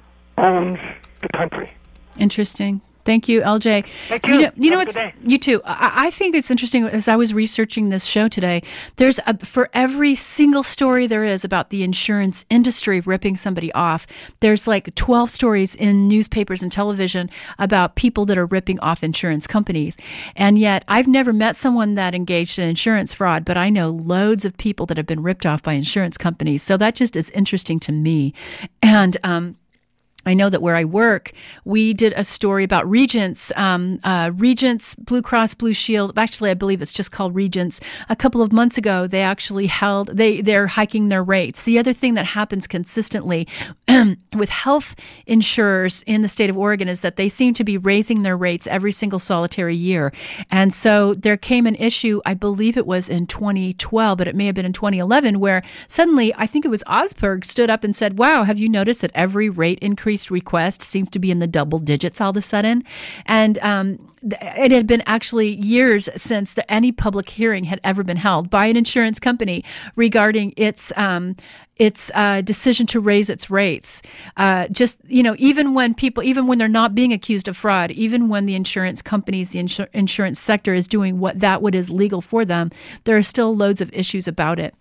owns the country. Interesting. Thank you, L J. Thank you. You know, you know Have a what's, good day. you too. I, I think it's interesting as I was researching this show today, there's a, for every single story there is about the insurance industry ripping somebody off, there's like twelve stories in newspapers and television about people that are ripping off insurance companies. And yet I've never met someone that engaged in insurance fraud, but I know loads of people that have been ripped off by insurance companies. So that just is interesting to me. And, um, I know that where I work, we did a story about Regents, um, uh, Regents, Blue Cross Blue Shield. Actually, I believe it's just called Regents. A couple of months ago, they actually held, they, they're hiking their rates. The other thing that happens consistently with health insurers in the state of Oregon is that they seem to be raising their rates every single solitary year. And so there came an issue, I believe it was in twenty twelve, but it may have been in twenty eleven, where suddenly, I think it was Osberg stood up and said, wow, have you noticed that every rate increase request seemed to be in the double digits all of a sudden? And um, it had been actually years since the, any public hearing had ever been held by an insurance company regarding its um, its uh, decision to raise its rates. Uh, just, you know, even when people, even when they're not being accused of fraud, even when the insurance companies, the insur- insurance sector is doing what that what is legal for them, there are still loads of issues about it.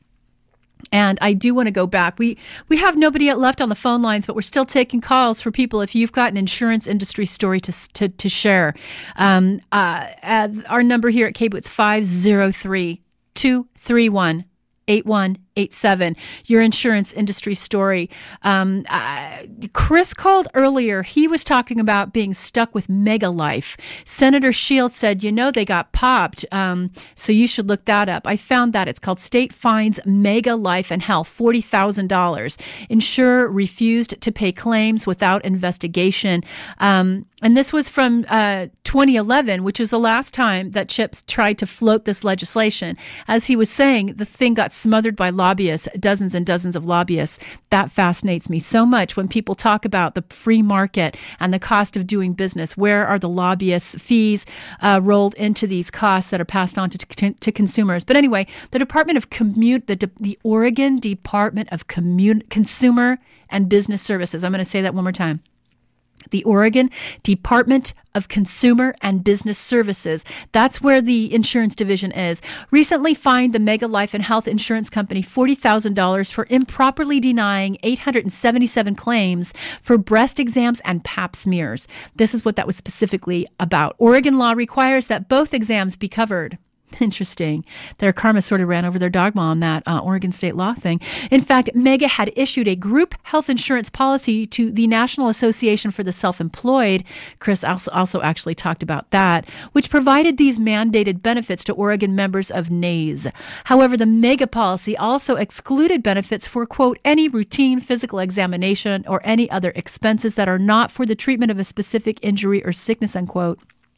And I do want to go back. We we have nobody left on the phone lines, but we're still taking calls for people if you've got an insurance industry story to to, to share. Um, uh, uh, our number here at K B O O, it's five oh three, two three one, eight one eight seven. Your insurance industry story. Um, uh, Chris called earlier. He was talking about being stuck with Megalife. Senator Shields said, you know, they got popped, um, so you should look that up. I found that. It's called State Fines Megalife and Health, forty thousand dollars. Insurer refused to pay claims without investigation. Um, and this was from uh, twenty eleven, which was the last time that Chip tried to float this legislation. As he was saying, the thing got smothered by lobbyists, dozens and dozens of lobbyists. That fascinates me so much when people talk about the free market and the cost of doing business. Where are the lobbyists' fees uh, rolled into these costs that are passed on to, to, to consumers? But anyway, the Department of Commute, the, the Oregon Department of Commun- Consumer and Business Services. I'm going to say that one more time. The Oregon Department of Consumer and Business Services. That's where the insurance division is. Recently fined the Megalife and Health Insurance Company forty thousand dollars for improperly denying eight hundred seventy-seven claims for breast exams and pap smears. This is what that was specifically about. Oregon law requires that both exams be covered. Interesting. Their karma sort of ran over their dogma on that uh, Oregon state law thing. In fact, Mega had issued a group health insurance policy to the National Association for the Self-Employed. Chris also, also actually talked about that, which provided these mandated benefits to Oregon members of N A S. However, the Mega policy also excluded benefits for, quote, any routine physical examination or any other expenses that are not for the treatment of a specific injury or sickness, unquote.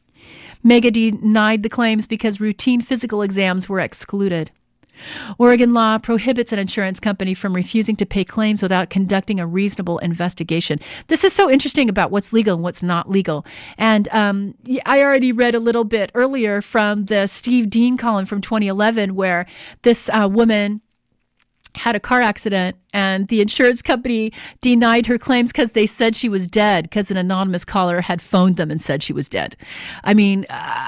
Mega denied the claims because routine physical exams were excluded. Oregon law prohibits an insurance company from refusing to pay claims without conducting a reasonable investigation. This is so interesting about what's legal and what's not legal. And um, I already read a little bit earlier from the Steve Dean column from twenty eleven where this uh, woman had a car accident and the insurance company denied her claims because they said she was dead because an anonymous caller had phoned them and said she was dead. I mean,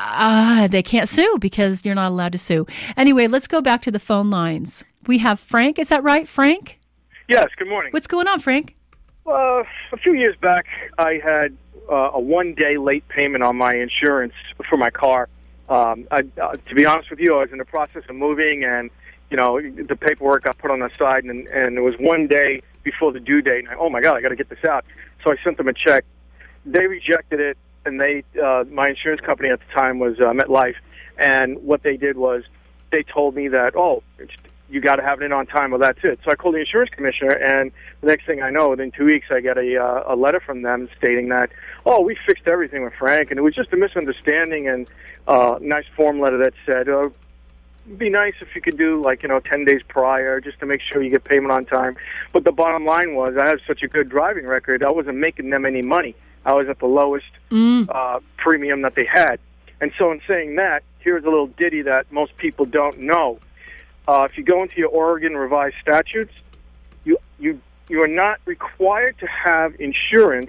uh, they can't sue because you're not allowed to sue. Anyway, let's go back to the phone lines. We have Frank. Is that right, Frank? Yes, good morning. What's going on, Frank? Uh, a few years back, I had uh, a one-day late payment on my insurance for my car. Um, I, uh, to be honest with you, I was in the process of moving and you know, the paperwork got put on the side, and and it was one day before the due date. And I, oh my God, I got to get this out. So I sent them a check. They rejected it, and they, uh, my insurance company at the time was uh, MetLife. And what they did was they told me that, oh, it's, you got to have it in on time. Well, that's it. So I called the insurance commissioner, and the next thing I know, within two weeks, I get a uh, a letter from them stating that, oh, we fixed everything with Frank, and it was just a misunderstanding, and a uh, nice form letter that said, oh, it'd be nice if you could do, like, you know, ten days prior just to make sure you get payment on time. But the bottom line was I have such a good driving record, I wasn't making them any money. I was at the lowest mm. uh, premium that they had. And so in saying that, here's a little ditty that most people don't know. Uh, if you go into your Oregon revised statutes, you you you are not required to have insurance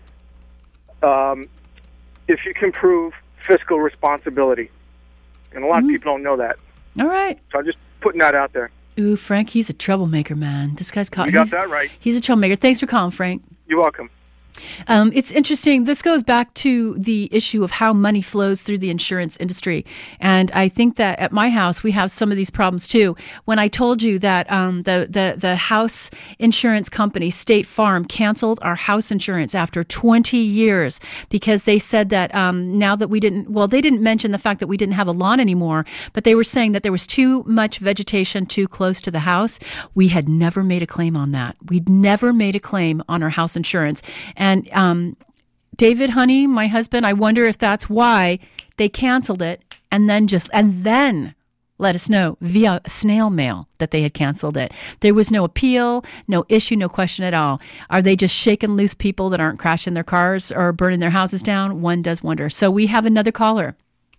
um, if you can prove fiscal responsibility. And a lot mm. of people don't know that. All right. So I'm just putting that out there. Ooh, Frank, he's a troublemaker, man. This guy's caught. You got that right. He's a troublemaker. Thanks for calling, Frank. You're welcome. Um, it's interesting. This goes back to the issue of how money flows through the insurance industry. And I think that at my house, we have some of these problems too. When I told you that um, the, the, the house insurance company, State Farm, canceled our house insurance after twenty years because they said that um, now that we didn't, well, they didn't mention the fact that we didn't have a lawn anymore, but they were saying that there was too much vegetation too close to the house. We had never made a claim on that. We'd never made a claim on our house insurance. And um, David, honey, my husband, I wonder if that's why they canceled it and then just and then let us know via snail mail that they had canceled it. There was no appeal, no issue, no question at all. Are they just shaking loose people that aren't crashing their cars or burning their houses down? One does wonder. So we have another caller.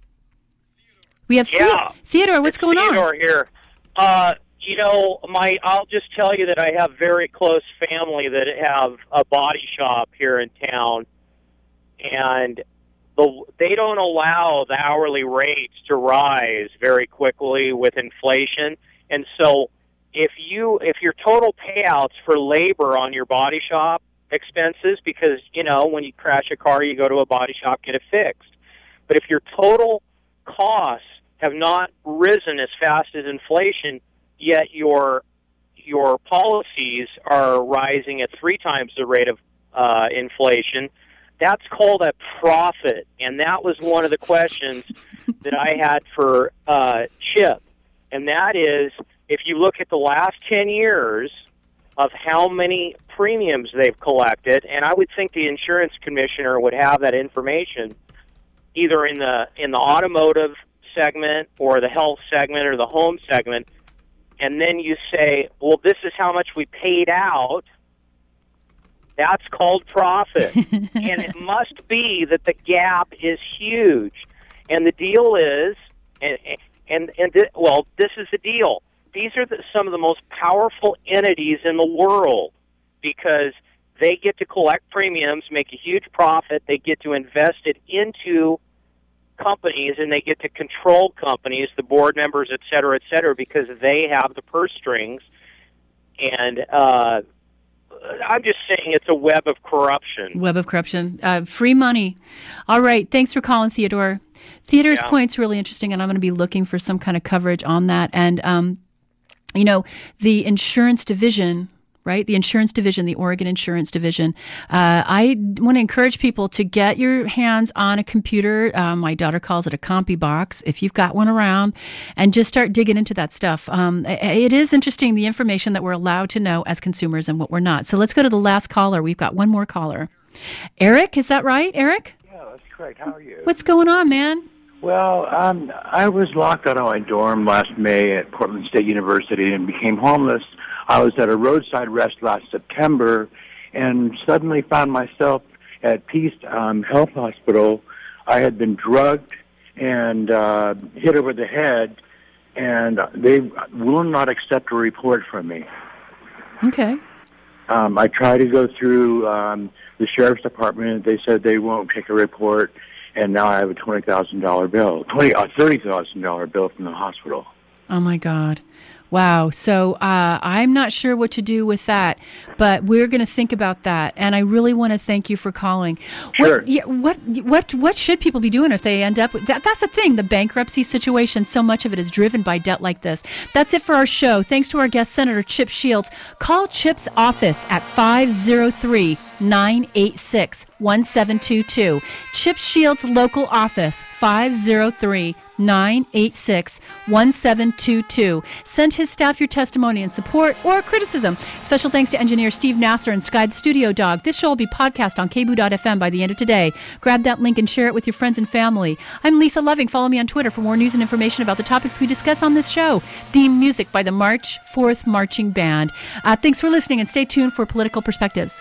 We have yeah. the- Theodore. What's it's going Theodore on? Theodore here. Uh, You know, my I'll just tell you that I have very close family that have a body shop here in town, and the they don't allow the hourly rates to rise very quickly with inflation. And so, if you if your total payouts for labor on your body shop expenses, because you know when you crash a car, you go to a body shop, get it fixed. But if your total costs have not risen as fast as inflation, yet your your policies are rising at three times the rate of uh, inflation, that's called a profit. And that was one of the questions that I had for uh, Chip. And that is, if you look at the last ten years of how many premiums they've collected, and I would think the insurance commissioner would have that information either in the in the automotive segment or the health segment or the home segment, and then you say, well, this is how much we paid out, that's called profit. And it must be that the gap is huge. And the deal is, and, and, and th- well, this is the deal. These are the, some of the most powerful entities in the world because they get to collect premiums, make a huge profit, they get to invest it into companies, and they get to control companies, the board members, et cetera, et cetera, because they have the purse strings. And uh, I'm just saying it's a web of corruption. Web of corruption. Uh, free money. All right. Thanks for calling, Theodore. Theaters Yeah. Point's really interesting, and I'm going to be looking for some kind of coverage on that. And, um, you know, the insurance division, right? The insurance division, the Oregon Insurance Division. Uh, I want to encourage people to get your hands on a computer. Uh, my daughter calls it a compy box, if you've got one around, and just start digging into that stuff. Um, it is interesting, the information that we're allowed to know as consumers and what we're not. So let's go to the last caller. We've got one more caller. Eric, is that right, Eric? Yeah, that's correct. How are you? What's going on, man? Well, um, I was locked out of my dorm last May at Portland State University and became homeless. I was at a roadside rest last September and suddenly found myself at Peace um, Health Hospital. I had been drugged and uh, hit over the head, and they will not accept a report from me. Okay. Um, I tried to go through um, the sheriff's department. They said they won't take a report, and now I have a twenty thousand dollars bill, twenty, uh, thirty thousand dollars bill from the hospital. Oh, my God. Wow. So uh, I'm not sure what to do with that, but we're going to think about that. And I really want to thank you for calling. Sure. What, yeah, what, what, what should people be doing if they end up with that? That's the thing. The bankruptcy situation, so much of it is driven by debt like this. That's it for our show. Thanks to our guest, Senator Chip Shields. Call Chip's office at five oh three, nine eight six, one seven two two. Chip Shields' local office, five oh three, nine eight six, one seven two two. Send his staff your testimony and support or criticism. Special thanks to engineer Steve Nasser and Sky the Studio Dog. This show will be podcast on k b o o dot f m by the end of today. Grab that link and share it with your friends and family. I'm Lisa Loving. Follow me on Twitter for more news and information about the topics we discuss on this show. Theme music by the March fourth Marching Band. Uh, thanks for listening, and stay tuned for Political Perspectives.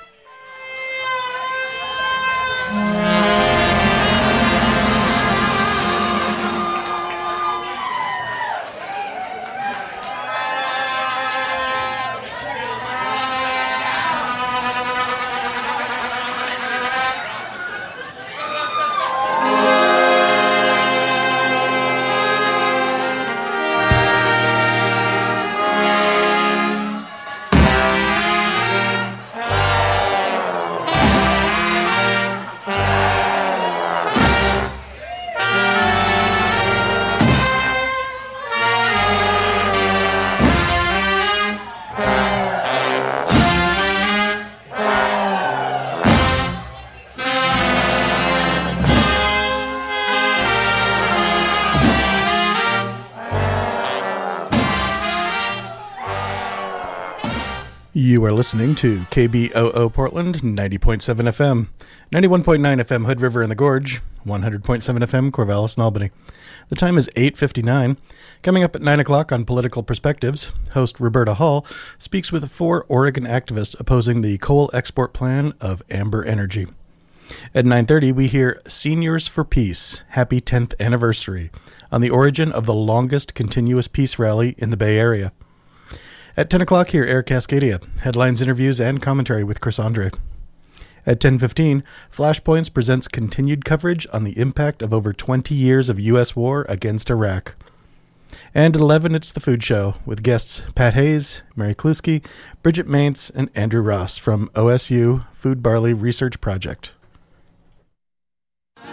You are listening to K B O O Portland, ninety point seven F M, ninety-one point nine F M Hood River and the Gorge, one hundred point seven F M Corvallis and Albany. The time is eight fifty-nine. Coming up at nine o'clock on Political Perspectives, host Roberta Hall speaks with four Oregon activists opposing the coal export plan of Amber Energy. At nine thirty, we hear Seniors for Peace, Happy tenth Anniversary, on the origin of the longest continuous peace rally in the Bay Area. At ten o'clock, hear Air Cascadia, headlines, interviews, and commentary with Chris Andre. At ten fifteen, Flashpoints presents continued coverage on the impact of over twenty years of U S war against Iraq. And at eleven, it's The Food Show, with guests Pat Hayes, Mary Kluski, Bridget Maintz, and Andrew Ross from O S U Food Barley Research Project. Come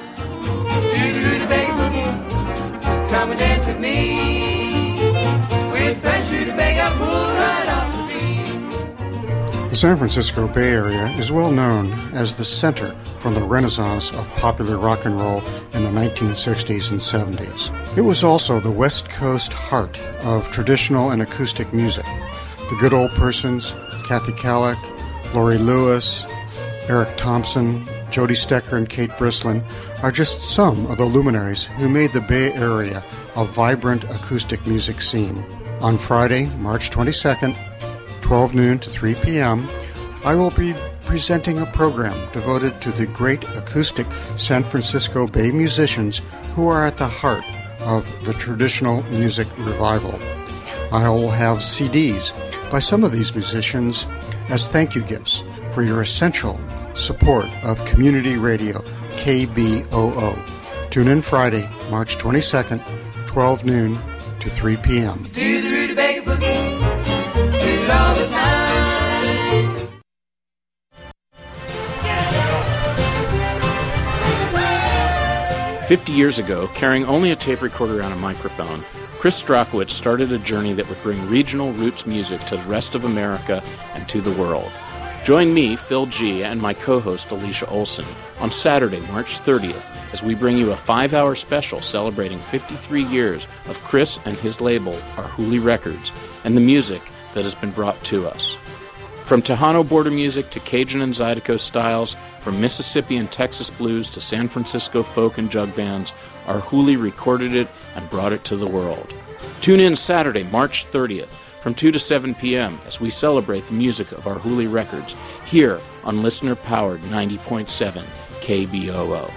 and dance with me. With fresh rutabaga pulled right off the tree. The San Francisco Bay Area is well known as the center for the renaissance of popular rock and roll in the nineteen sixties and seventies. It was also the West Coast heart of traditional and acoustic music. The Good Old Persons, Kathy Kallick, Laurie Lewis, Eric Thompson, Jody Stecker, and Kate Brislin are just some of the luminaries who made the Bay Area a vibrant acoustic music scene. On Friday, March twenty-second, twelve noon to three p.m., I will be presenting a program devoted to the great acoustic San Francisco Bay musicians who are at the heart of the traditional music revival. I will have C Ds by some of these musicians as thank you gifts for your essential support of community radio K B O O. Tune in Friday, March twenty-second, twelve noon to three p.m. To the rutabaga boogie, do it all the time. Fifty years ago, carrying only a tape recorder and a microphone, Chris Strakowicz started a journey that would bring regional roots music to the rest of America and to the world. Join me, Phil G., and my co-host, Alicia Olson, on Saturday, March thirtieth, as we bring you a five-hour special celebrating fifty-three years of Chris and his label, Arhoolie Records, and the music that has been brought to us. From Tejano border music to Cajun and Zydeco styles, from Mississippi and Texas blues to San Francisco folk and jug bands, Arhoolie recorded it and brought it to the world. Tune in Saturday, March thirtieth, from two to seven p.m. as we celebrate the music of Arhoolie Records here on listener-powered ninety point seven K B O O.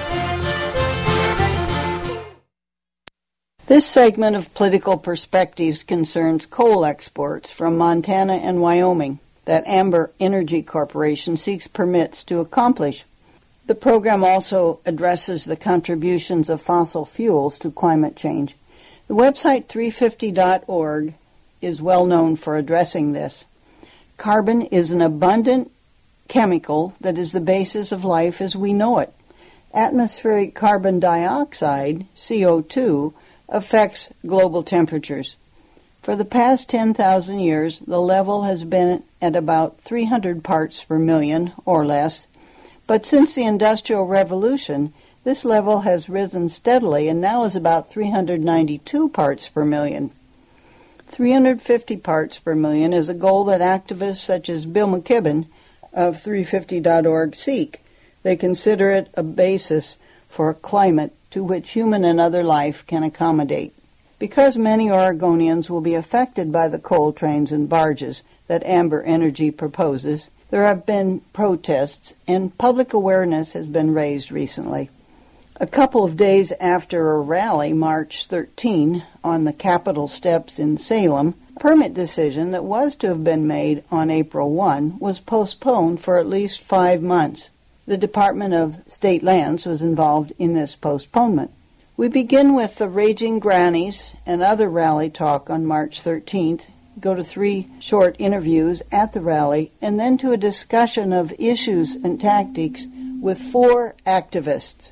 This segment of Political Perspectives concerns coal exports from Montana and Wyoming that Amber Energy Corporation seeks permits to accomplish. The program also addresses the contributions of fossil fuels to climate change. The website three fifty dot org is well known for addressing this. Carbon is an abundant chemical that is the basis of life as we know it. Atmospheric carbon dioxide, C O two, affects global temperatures. For the past ten thousand years, the level has been at about three hundred parts per million or less, but since the Industrial Revolution, this level has risen steadily and now is about three hundred ninety-two parts per million. three hundred fifty parts per million is a goal that activists such as Bill McKibben of three fifty dot org seek. They consider it a basis for a climate to which human and other life can accommodate. Because many Oregonians will be affected by the coal trains and barges that Amber Energy proposes, there have been protests and public awareness has been raised recently. A couple of days after a rally, March thirteenth, on the Capitol steps in Salem, a permit decision that was to have been made on April first was postponed for at least five months. The Department of State Lands was involved in this postponement. We begin with the Raging Grannies and other rally talk on March thirteenth, go to three short interviews at the rally, and then to a discussion of issues and tactics with four activists.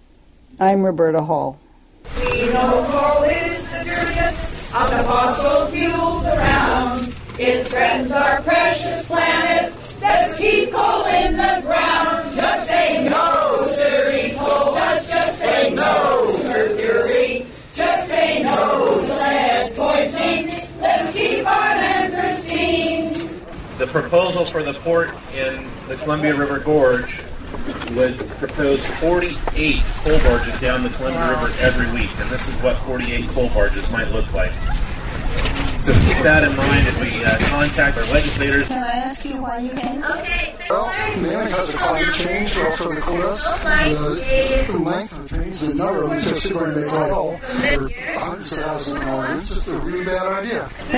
I'm Roberta Hall. We know coal is the dirtiest of the fossil fuels around. It threatens our precious planet. Let's keep coal in the ground. Just say no, dirty coal. Let's just say no, mercury. Just say no to lead poisoning. Let's keep our land pristine. The proposal for the port in the Columbia River Gorge would propose forty-eight coal barges down the Columbia wow. River every week, and this is what forty-eight coal barges might look like. So keep that in mind as we uh, contact our legislators. Can I ask you why you came? Okay. Well, mainly because of climate change, also the coolest. The, the length of the trains is not really just super big at all. For hundreds of thousands of dollars, it's just a really bad idea.